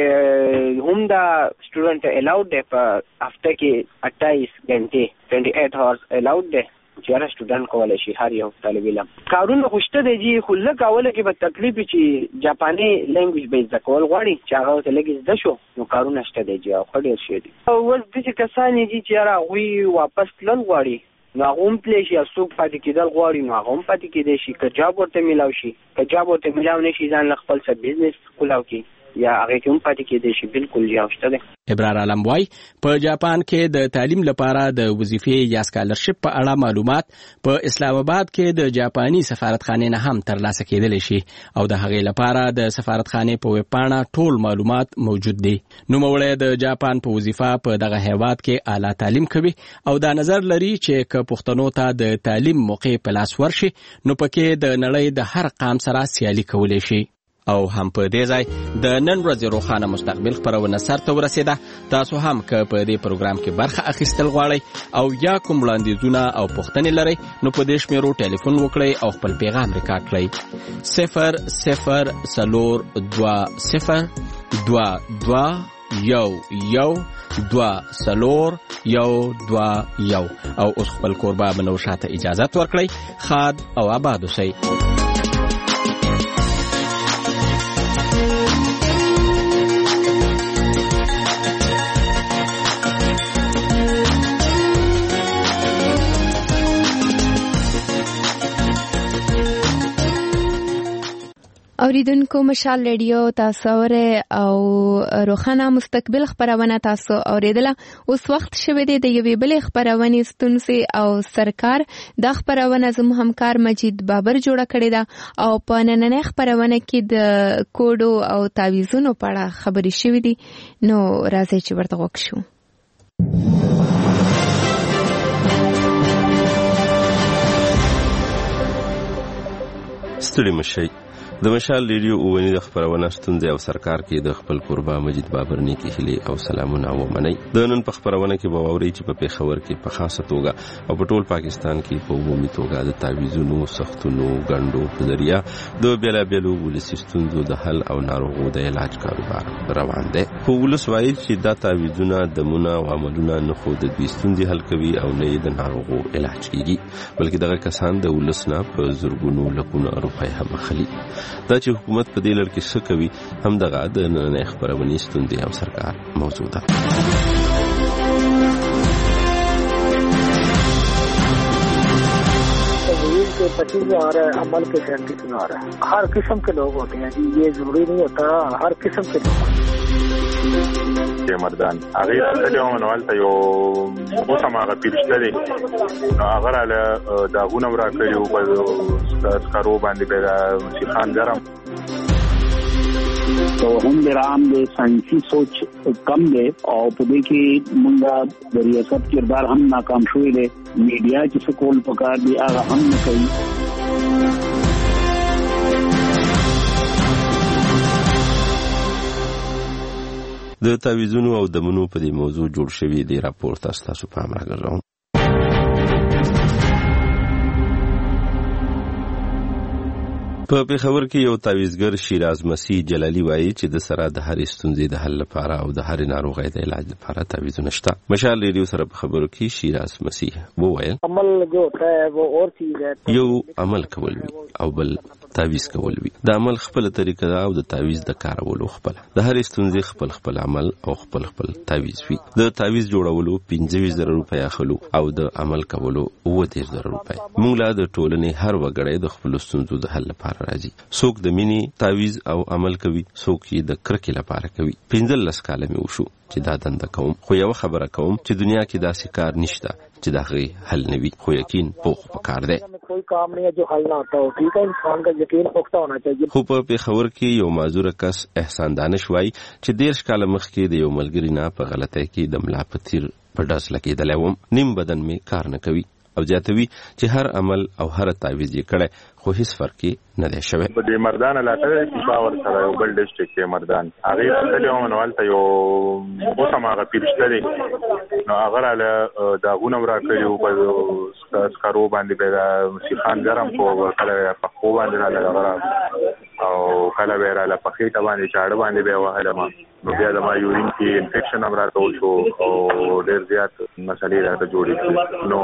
کې هم دا سټوډنټ الاؤډ دی په هفته کې اٹھائیس غنټې ټوئنټي ایٹ هاورز الاؤډ دی چې هر سټوډنټ کولی شي هر یو طالب علم کارونه خو شته دی چې خو لږ اوله کې به تکلیف چې جاپاني لینګویج به زده کول غواړي چې هغه ورته لږ زده شو نو کارونه شته دی چې ښه ډېر شوي دي. اوس داسې کسان دي چې یاره هغوی واپس تلل غواړي نو هغه هم تللی شي او څوک پاتې کېدل غواړي نو هغه هم پاتې کېدی شي که جاب ورته میلاو شي که جاب ورته میلاو نه شي ځان له خپل څه بزنس کولاو کړي یا هغه کې هم پاتې کېدی شي بالکل جواب شته دی. ابرار علم وای په جاپان کې د تعلیم لپاره د وظیفې یا سکالرشپ په اړه معلومات په اسلام آباد کې د جاپاني سفارتخانې نه هم ترلاسه کېدلی شي او د هغې لپاره د سفارتخانې په ویب پاڼه ټول معلومات موجود دي. نوموړی د جاپان په وظیفه په دغه هیواد کې اعلی تعلیم کوي او دا نظر لري چې که پښتنو ته د تعلیم موقع په لاس ورشي نو پکې د نړۍ د هر قام سره سیالي کولی شي. او هم په دې ځای د نن ورځې روښانه مستقبل خپرونه سرته ورسېده. تاسو هم که په دې پروګرام کې برخه اخیستل غواړئ او یا کوم وړاندیزونه او پوښتنې لرئ نو په دې شمیرو ټلیفون وکړئ او خپل پیغام ریکارډ کړئ صفر صفر څلور دوه صفر دوه دوه یو یو دوه څلور یو دوه یو. او اوس خپل کوربه منو شاته اجازت ورکړئ. خاد او آباد اوسئ. اوریدونکو مشال ریډیو تاسو اوره او روخانه مستقبل خبرونه تاسو اوریدله. اوس وخت شوه دی د یوې بلې خبرونه ستونسي او سرکار د خبرونه زمو همکار مجید بابر جوړه کړې ده او په نننۍ خبرونه کې د کوډو او تعویذونو په اړه خبرې شوې دي. نو راځي چې ورته وکړو. ستړي مشي د مشال ریډیو اونۍ د خبرونه ستونزې او سرکار کې د خپل قربا مجید بابر نیکی هلي او سلامونه ومني. د نن په خبرونه کې به واوري چې په پیښور کې په خاصه توګه او په ټول پاکستان کې په عمومي توګه د تعویذونو سختونو غندو په ذریعہ د بیلابیلو ولسي ستونزو د حل او ناروغو د علاج کاروبار روان دی. خو ولس وایي چې دا تعویذونه دمونه او عملونه نه خو د دې ستونزې حل کوي او نه د ناروغو علاج کیږي، بلکې دغه کسان د ولس نه په زرګونو لکونو روپۍ هم اخلي. دا چې حکومت په دې لړ کې څه کوي هم دغه د نننۍ خبرونې ستونزې او سرکار موضوع ده. के पच्चीस में आ रहा है, अमल के सैंतीस में आ रहा है. हर किस्म के लोग होते हैं जी, ये जरूरी नहीं होता. हर किस्म के लोग مردان هغه د یو منوال ته یو اوسه ماغه پیرشته دي هغه له داغونه ورا کړیو په سکارو باندې پیدا شیخان ګرم تو هم درام د ساينسي سوچ کم دی او په دې کې مونږه د ریاست کردار هم ناکام شوی دی. میډیا چې څه کول پکار دی هغه هم نه کوي. د تعویذونو او دمونو په دې موضوع جوړ شوی دی راپور تاسو په امر راغلم. په پیښور کې یو تعویذګر شیراز مسیح جلالی وایي چې د سره د هر ستونزې د حل لپاره او د هر ناروغۍ د علاج لپاره تعویذونه شته. مشال ریډیو سره په خبرو کې شیراز مسیح وویل عمل جو ہوتا ہے وہ اور چیز ہے. یو عمل کول وی او بل تعویذ کول وی. د عمل خپل طریقه ده او د تعویذ د کارولو خپل. د هر ستونزې خپل خپل عمل او خپل خپل تعویذ وی. د تعویذ جوړولو پنځه زره روپۍ اخلو او د عمل کولو اوه زره روپۍ. موږ لا د ټولنې هر وګړی د خپل ستونزو د حل لپاره راځي. څوک د مینې تعویذ او عمل کوي، څوک یې د کرکې لپاره کوي. پنځه لس کاله مې وشو چې دا دنده کوم، خو یو خبره کوم چې دنیا کې داسې کار نشته چې دا غي حل نه وي، خو یقین پوخ پکار دی. کوئی کام نہیں ہے جو حل نہ ہوتا ہو. ٹھیک ہے، انسان کا یقین پختہ ہونا چاہیے. خو په پیښور کې یو معذور کس احسان دانش وایي چې دیرش کاله مخکې د یو ملګری نه په غلطۍ کې د ملا په تیر په ډز لګېدلی وم. نیم بدن مې کار نه کوي او زیاتوي چې هر عمل او هر تعویذ یې کړی خو هیڅ فرق نه دی شوی. په دې مردان علاقه کې پاور سره یو بل ډیسټریکټ کې مردان هغه د یو منوال ته یو اوسه ماغه پیرشته دي نو هغه له داغونه ورا کړیو په سکارو باندې پیدا شیخان ګرم کو کله په خو باندې راغله او کله ویراله په خېټه باندې چاړه باندې به وهله ما نو بیا د ما یورین کې انفیکشن هم راته وشو او ډېر زیات مسلې راته جوړې کړې. نو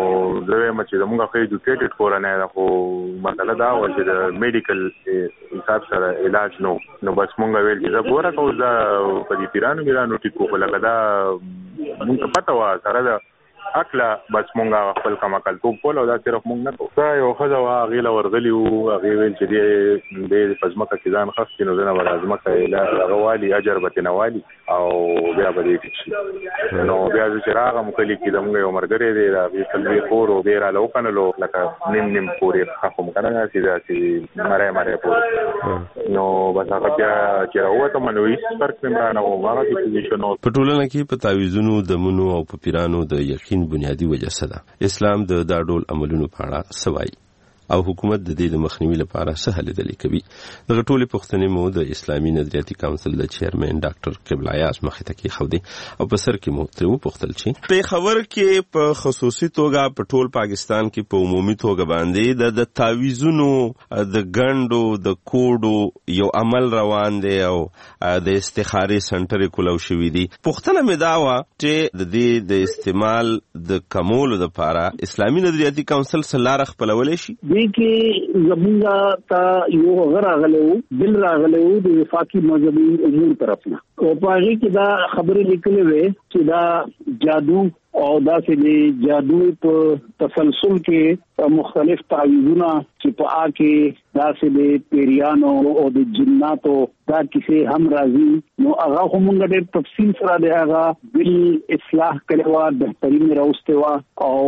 زه وایم چې زموږ خو ایجوکیټډ کورنۍ ده خو مسله دا وه چې د میډیکل حساب سره علاج نو نو بس مونږ ویل چې زه ګوره کوم دا په دې پیرانو میرانو ټیکو خو لکه دا مونږ ته پته وه سره ده اکله بس مونږ خپل کم عقل توب کول او دا صرف مونږ نه کوو. یو ښځه وه هغې له ورغلي وو هغې ویل چې دی دی په ځمکه کې ځان خښ کړي نو زه نه به دا ځمکه هغه والي اجر به ترې نه والي او بیا به دې ټیک شي. نو بیا زه چې راغم کلي کې زموږ یو ملګری دی د هغې څلوېښت کور و بیا یې راله وکڼلو لکه نیم نیم کور یې خښ وم که نه داسې داسې مری مری پورې. نو بس هغه بیا چې راووتم نو هېڅ فرق مې رانه وم هغسې پوزیشن و. په ټولنه کې په تعویذونو دمونو او په پیرانو د یقین بنیادی وجه څه ده؟ اسلام د دا ډول عملونو په اړه څه وایي؟ او حکومت د دې د مخنیوي لپاره څه هلې دلې کوي. دغه ټولې پوښتنې مو د اسلامي نظریاتي کونسل د چیرمن ډاکټر قبله یاس مخې ته کېښودې او په سر کې مو ترې وپوښتل چې پېښور کې په خصوصي توګه په ټول پاکستان کې په عمومي توګه باندې د تعویذونو د ګنډو د کوډو یو عمل روان دی او د استخاري سنټر کولو شوی دی. پوښتنه مې دا وه چې د دې د استعمال د کمولو لپاره اسلامي نظریاتي کونسل څه لاره خپلولی شي؟ دې کې زموږ ته یو هغه راغلی و بل راغلی و د وفاقي مذهبي امور طرف نه او په هغې کې دا خبرې لیکلې وې چې دا جادو او داسې د جادو په تسلسل کې مختلف تعویذونه چې په آ کې داسې د پیریانو او د جناتو دا کیسې هم راځي نو هغه خو موږ ډېر تفصیل سره د هغه بل اصلاح کړې وه بهترین راوستې وه او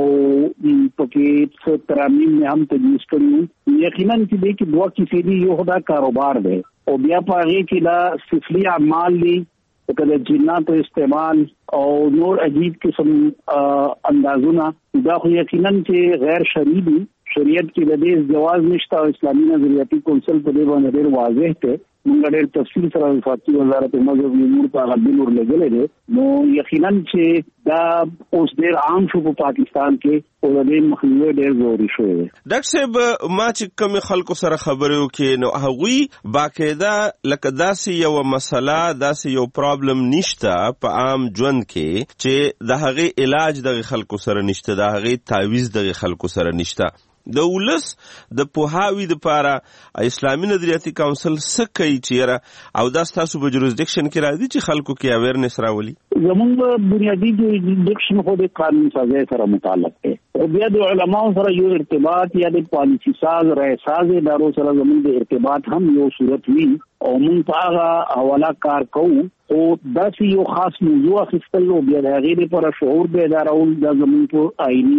پکې څه ترامیم مې هم تجویز کړي وو. یقینا چې دې کې دوه کیسې دي یو دا کاروبار دی او بیا په هغې کې دا سفلي اعمال دي لکه د جناتو استعمال او نور عجیب قسم اندازونه دا خو یقینا چې غیر شرعي دي. شریعت کې د دې جواز نشته او اسلامي نظریاتي کونسل په دې باندې ډېر واضح دی. موږ ډېر تفصیل سره وفاقي وزارت مذهب امور په هغه بل ورلګلی دی نو یقینا چې دا اوس ډېر عام شو په پاکستان کې او د دې مخنیوی ډېر ضروري شوی دی. ډاکټر صاحب ما چې کومې خلکو سره خبرې وکړې نو هغوی باقاعده لکه داسې یوه مسله داسې یو پرابلم نشته په عام ژوند کې چې د هغې علاج دغې خلکو سره نشته د هغې تعویض دغې خلکو سره نشته. د ولس د پوهاوي دپاره اسلامي نظریاتي کونسل څه کوي چیرې او دا ستاسو په جوریسډکشن کې راځي چې خلکو کې اویرنس راولي؟ زموږ بنیادي جوریسډکشن خو د قانون سازۍ سره متعلق دی او بیا د علماو سره یو ارتباط یا د پالیسي ساز رای ساز ادارو سره زموږ د ارتباط هم یو صورت وي او موږ په هغه حواله کار کوو او داسې یو خاص موضوع اخیستل او بیا د هغې لپاره شعور بیدارول دا زموږ په آئیني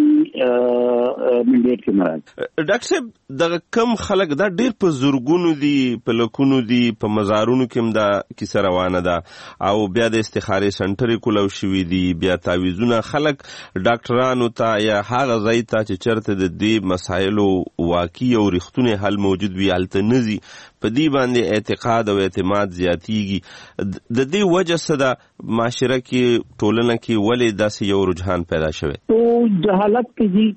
منډیټ کې نه راځي. ډاکټر صاحب دغه کم خلک دا ډېر په زرګونو دي په لکونو دي په مزارونو کې هم دا کیسه روانه ده او بیا د استخاري سنټرې کولو شوي دي بیا تعویذونه خلک ډاکټرانو ته یا هغه ځای ته چې چېرته د دې مسایلو واقعي او رښتونی حل موجود وي هلته نه ځي په دې باندې اعتقاد او اعتماد زیاتیږي. د دې وجه څه ده معاشره کې ټولنه کې ولې داسې یو رجحان پیدا شوی؟ تو جهالت کې دي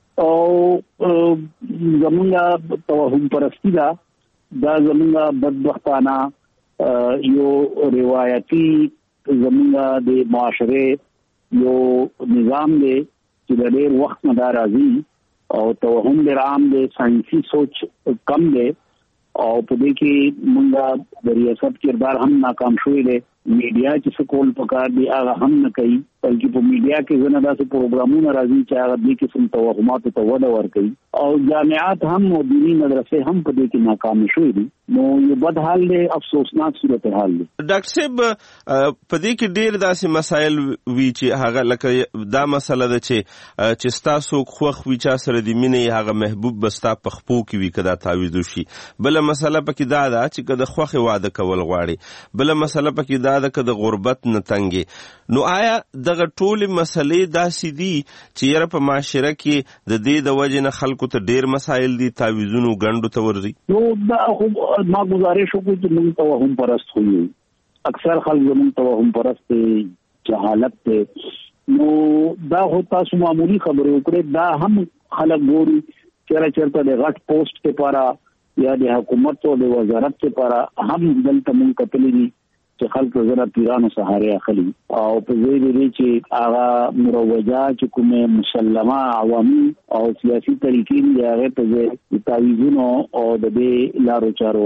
او زمونږ توهم پرستی ده دا زمونږ بدبختانه یو روایتي زمونږ د معاشره یو نظام دی چې د ډېر وخت نه دا راځي او توهم ډېر عام دی ساینسي سوچ کم دی او په دې کې موږ د ریاست کردار هم ناکام شوی دی. میډیا چې څه کول پکار دی هغه هم نه کوي بلکې په میډیا کې ځنه داسې پروګرامونه راځي چې هغه دې قسم توهماتو ته وده ورکوي او جامعات هم او دیني مدرسې هم په دې کې ناکام شوي دي نو یو بد حال دی افسوسناک صورتحال دی. ډاکټر صاحب په دې کې ډېر داسې مسایل وي چې هغه لکه دا مسله ده چې چې ستاسو خوښ وي چا سره د مینې هغه محبوب به ستا په خپو کې وي که دا تعویض وشي. بله مسله پکې دا ده چې که د خوښې واده کول غواړي. بله مسله پکې دا ده که د غربت نه تنګې. نو آیا دغه ټولې مسلې داسې دي چې یاره په معاشره کې د دې د وجې نه خلکو ته ډېر مسایل دي تعویضونو ګنډو ته ورځي؟ نو دا خو ما گزارش وکړو چې موږ توهم پرست خو یو اکثر خلک زموږ توهم پرست دی جهالت دی نو دا خو تاسو معمولی خبرې وکړې دا هم خلک ګوري چېرته چېرته د غټ پوسټ لپاره یا د حکومت او د وزارت لپاره هم دلته موږ کتلي دي چې خلک زره پیرانو سهارې اخلي او په ځای دی چې هغه مروجه چې کومه مسلمه عوامي او سیاسي طریقې دي هغې په ځای تعویضونو او د دې لارو چارو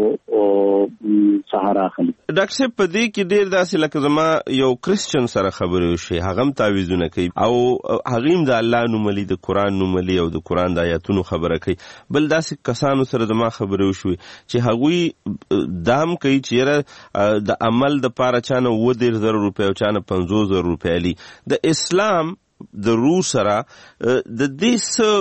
سهاره اخلي. ډاکټر صاحب په دې کې ډېر داسې لکه زما یو کرسچن سره خبرې وشي هغه هم تعویضونه کوي او هغې هم د الله نوملي د قرآن نوملي او د قرآن د آیاتونو خبره کوي. بل داسې کسانو سره زما خبرې وشوي چې هغوی دا هم کوي چې یاره د عمل د پاره چانه اووه دېرش زره روپۍ او چانه پنځوس زره روپۍ علي. د اسلام د روح سره د دې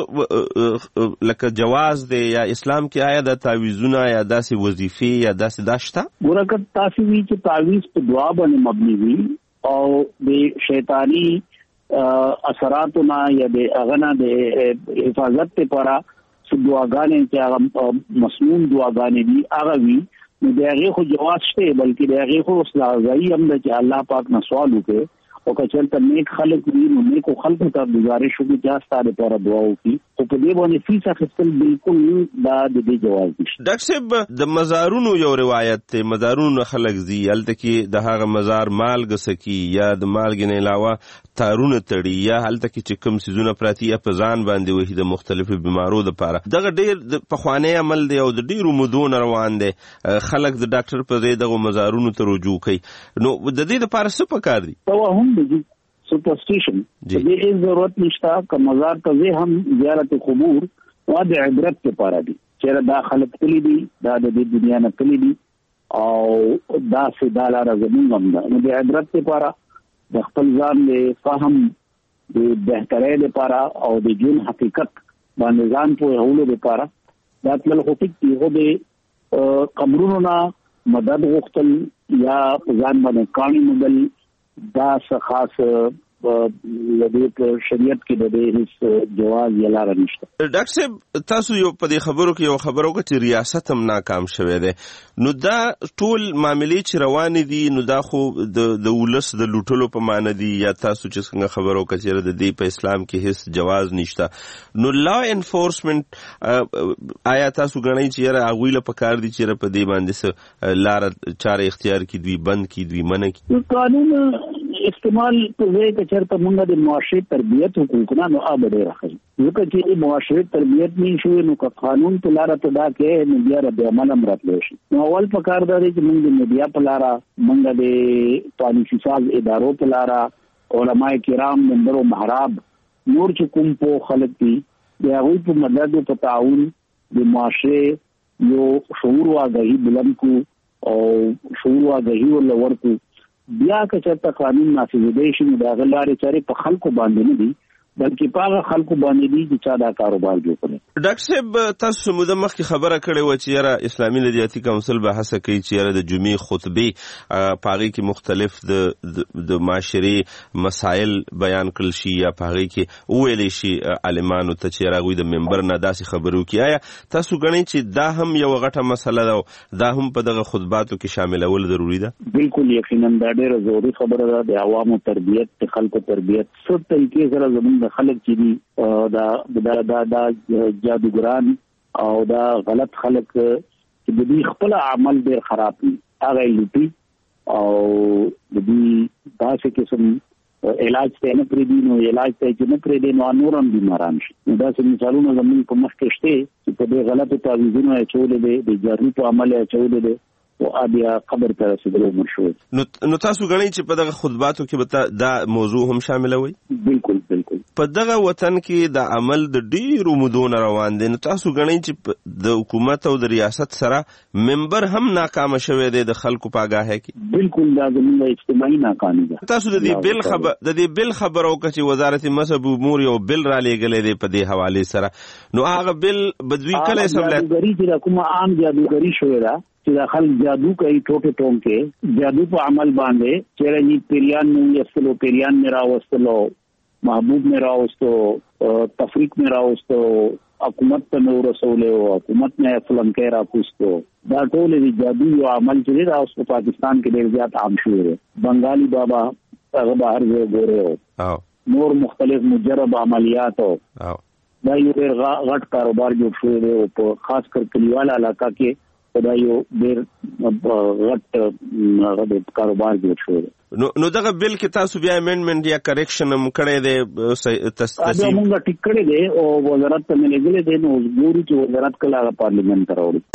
څه لکه جواز دی یا اسلام کې آیا د تعویضونه یا داسې وظیفې یا داسې دا شته؟ ګوره که تاسې وي چې تعویض په دعا باندې مبني وي او د شیطاني اثراتو نه یا د هغه نه د حفاظت لپاره چې دعاګانې چې هغه مسنون دعاګانې دي هغه وي نو د هغې خو جواز شته، بلکې د هغې خو اصلاحځایي هم ده چې الله پاک نه سوال وکړي او که چېرته نیک خلک وي نو نیکو خلکو ته ګزارش وکړي چې ستا دپاره دعا وکړي، خو په دې باندې فیس اخیستل بالکل دا د دې جواز نشته. ډاکټر صاحب د مزارونو یو روایت دی، مزارونو خلک ځي هلته کې د هغه مزار مالګه سکي یا د مالګې نه علاوه تارونه تړي یا هلته کې چې کوم څیزونه پراته یا په ځان باندې وهي د مختلفو بیمارو دپاره. دغه ډېر پخوانی عمل دی او د ډېرو مودو نه روان دی. خلک د ډاکټر په ځای دغو مزارونو ته رجوع کوي، نو د دې دپاره څه پکار دي؟ توهم دی سپرسټیشن دې هیڅ ضرورت نشته که مزار ته زه هم زیارت قبور وا د عبرت لپاره دي چې دا خلک تللی دي دا د دې دنیا نه تللی دي او دا سیدا لاره زموږ هم ده، نو د عبرت لپاره د خپل ځان د فهم د بهترۍ لپاره او د ژوند حقیقت باندې ځان پوهولو لپاره دا تلل خو ټیک دي، خو د قبرونو نه مدد غوښتل یا ځان باندې کاڼي مدل دا څه خاص لدې په شریعت کې د دې هیڅ جواز یا لاره نشته. ډاکټر صاحب تاسو یو په دې خبرو کې یو خبرو کې چې ریاست هم ناکام شوی دی، نو دا ټول معاملې چې روانې دي نو دا خو د د ولس د لوټلو په معنی دي یا تاسو چې څنګه خبرو کې چې د دې په اسلام کې هیڅ جواز نشته، نو لا انفورسمنت آیا تاسو غواړئ چې یاره هغوی له پکار دي چې په دې باندې لاره چاره اختیار کړي، دوی بند کړي، دوی منع کړي؟ قانون استعمال په ځای کې چېرته موږ د معاشري تربیت حقوق نه نو آب ډېر راخلي، ځکه چې معاشري تربیت نه شوی نو که قانون په لاره ته دا کې نو بیا د عمل هم راتلی شي. نو اول په کار دا دی چې موږ د میډیا په لاره، موږ د پالیسي ساز ادارو په لاره، علماء کرام ممبر و محراب نور چې کوم په خلک دي د هغوی په مدد او په تعاون د معاشري یو شعور و آګاهي بلند کو او شعور و آګاهي ورله ورکو. بیا که چېرته قانون نافذېدی شي نو د هغه لارې چارې په خلکو باندې نه دي بلکې په هغه خلکو باندې دي چې چا دا کاروبار جوړ کړي. ډاکټر صاحب تاسو موده مخکې خبره کړې وه چې یاره اسلامي نظریاتي کونسل به هڅه کوي چې یاره د جمعې خطبې په هغې کې مختلف د د معاشري مسایل بیان کړل شي یا په هغې کې وویلی شي عالمانو ته چې یاره هغوی د ممبر نه داسې خبرې وکړي. آیا تاسو ګڼئ چې دا هم یوه غټه مسله ده او دا هم په دغه خطباتو کې شاملول ضروري ده؟ بالکل یقینا دا ډېره ضروري خبره ده. د عوامو تربیت، د خلکو تربیت څه طریقې سره زموږ خلک چې دي دا دا دا دا جادوګران او دا غلط خلک چې د دې خپل عمل ډېر خراب دي هغه لوټي او د دې داسې قسم علاج ته نه پرېږدي، نو علاج ته چې نه پرېږدي نو نور هم بیماران شي. نو داسې مثالونه زموږ په مخ کې شته چې په دې غلطو تعویضونو اچولې دی، د جادو په عمل اچولې دی او بیا قبر ته رسېدلو مشهور. نو نو تاسو غواړئ چې په دغه خطباتو کې به دا موضوع هم شاملوي؟ بالکل بالکل. په دغه وطن کې د عمل د ډیرو مودو نه روان دی، نو تاسو غواړئ چې د حکومت او د ریاست سره ممبر هم ناکامه شوی دی د خلکو په آګاهۍ کې؟ بالکل دا زموږ اجتماعي ناکامي ده. تاسو د دې بل خبر د دې بل خبر او چې وزارت مذهب امور یو بل را لېږلی دی په دې حواله سره، نو هغه بل بدوی کله سملای جادوګري چې کومه عام جادوګري شوې ده چې دا خلک جادو کوي ټوټه ټومکې جادو په عمل باندې چیرې یې پیریان نه یستلو پیریان نه راوستلو محبوب نه راوستو تفریق نه راوستو حکومت ته نور رسولو حکومت نه فلنکې راپوستو دا ټول دی جادو یو عمل چې دا اوس په پاکستان کې ډېر زیات عام شوی دی. بنگالی بابا هغه بهر ځای ګوره او نور مختلف مجرب عملیات او دا یو ډېر غټ کاروبار جوړ شوی دی او په خاص کر کلیواله علاقه کې دا یو ډېر غټ کاروبار جوړ شوی دی. نو نو دغه بل کې تاسو بیا امندمنت یا کریکشن هم کړی دی؟ تصحیح موږ ټیک کړی دی او وزارت ته مې لېږلی دی، نو اوس ګورو چې وزارت کله هغه پارلیمنت ته راوړي.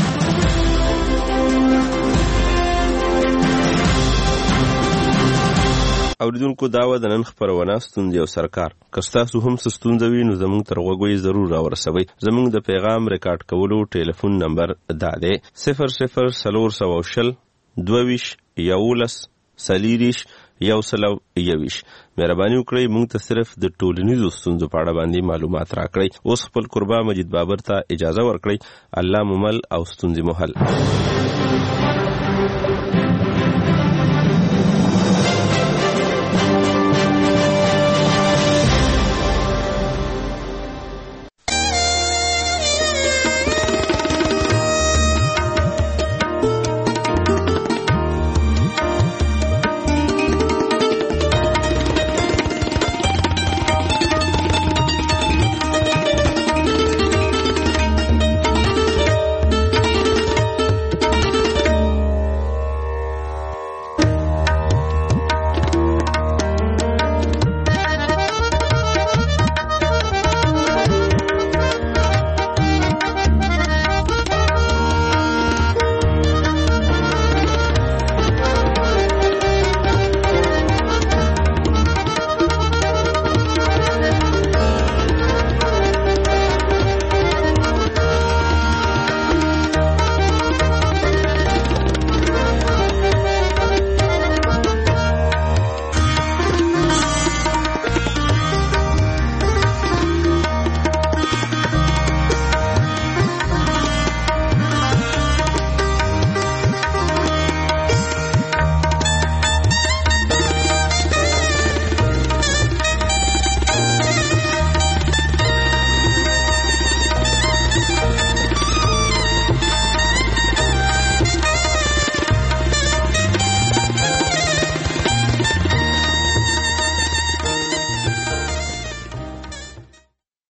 اوریدونکو دا وه د نن خپرونه ستونزې او سرکار. که ستاسو هم څه ستونزه وي نو زموږ تر غوږو یې ضرور راورسوئ. زموږ د پیغام ریکارډ کولو ټلیفون نمبر دا دی صفر صفر څلور سوه شل دوه ویشت یولس څلېرویشت یو سل او یویشت. مهرباني وکړئ موږ ته صرف د ټولنیزو ستونزو په اړه باندې معلومات راکړئ. اوس خپل قربا مجید بابر ته اجازه ورکړئ. الله مو مل او ستونزې مو حل.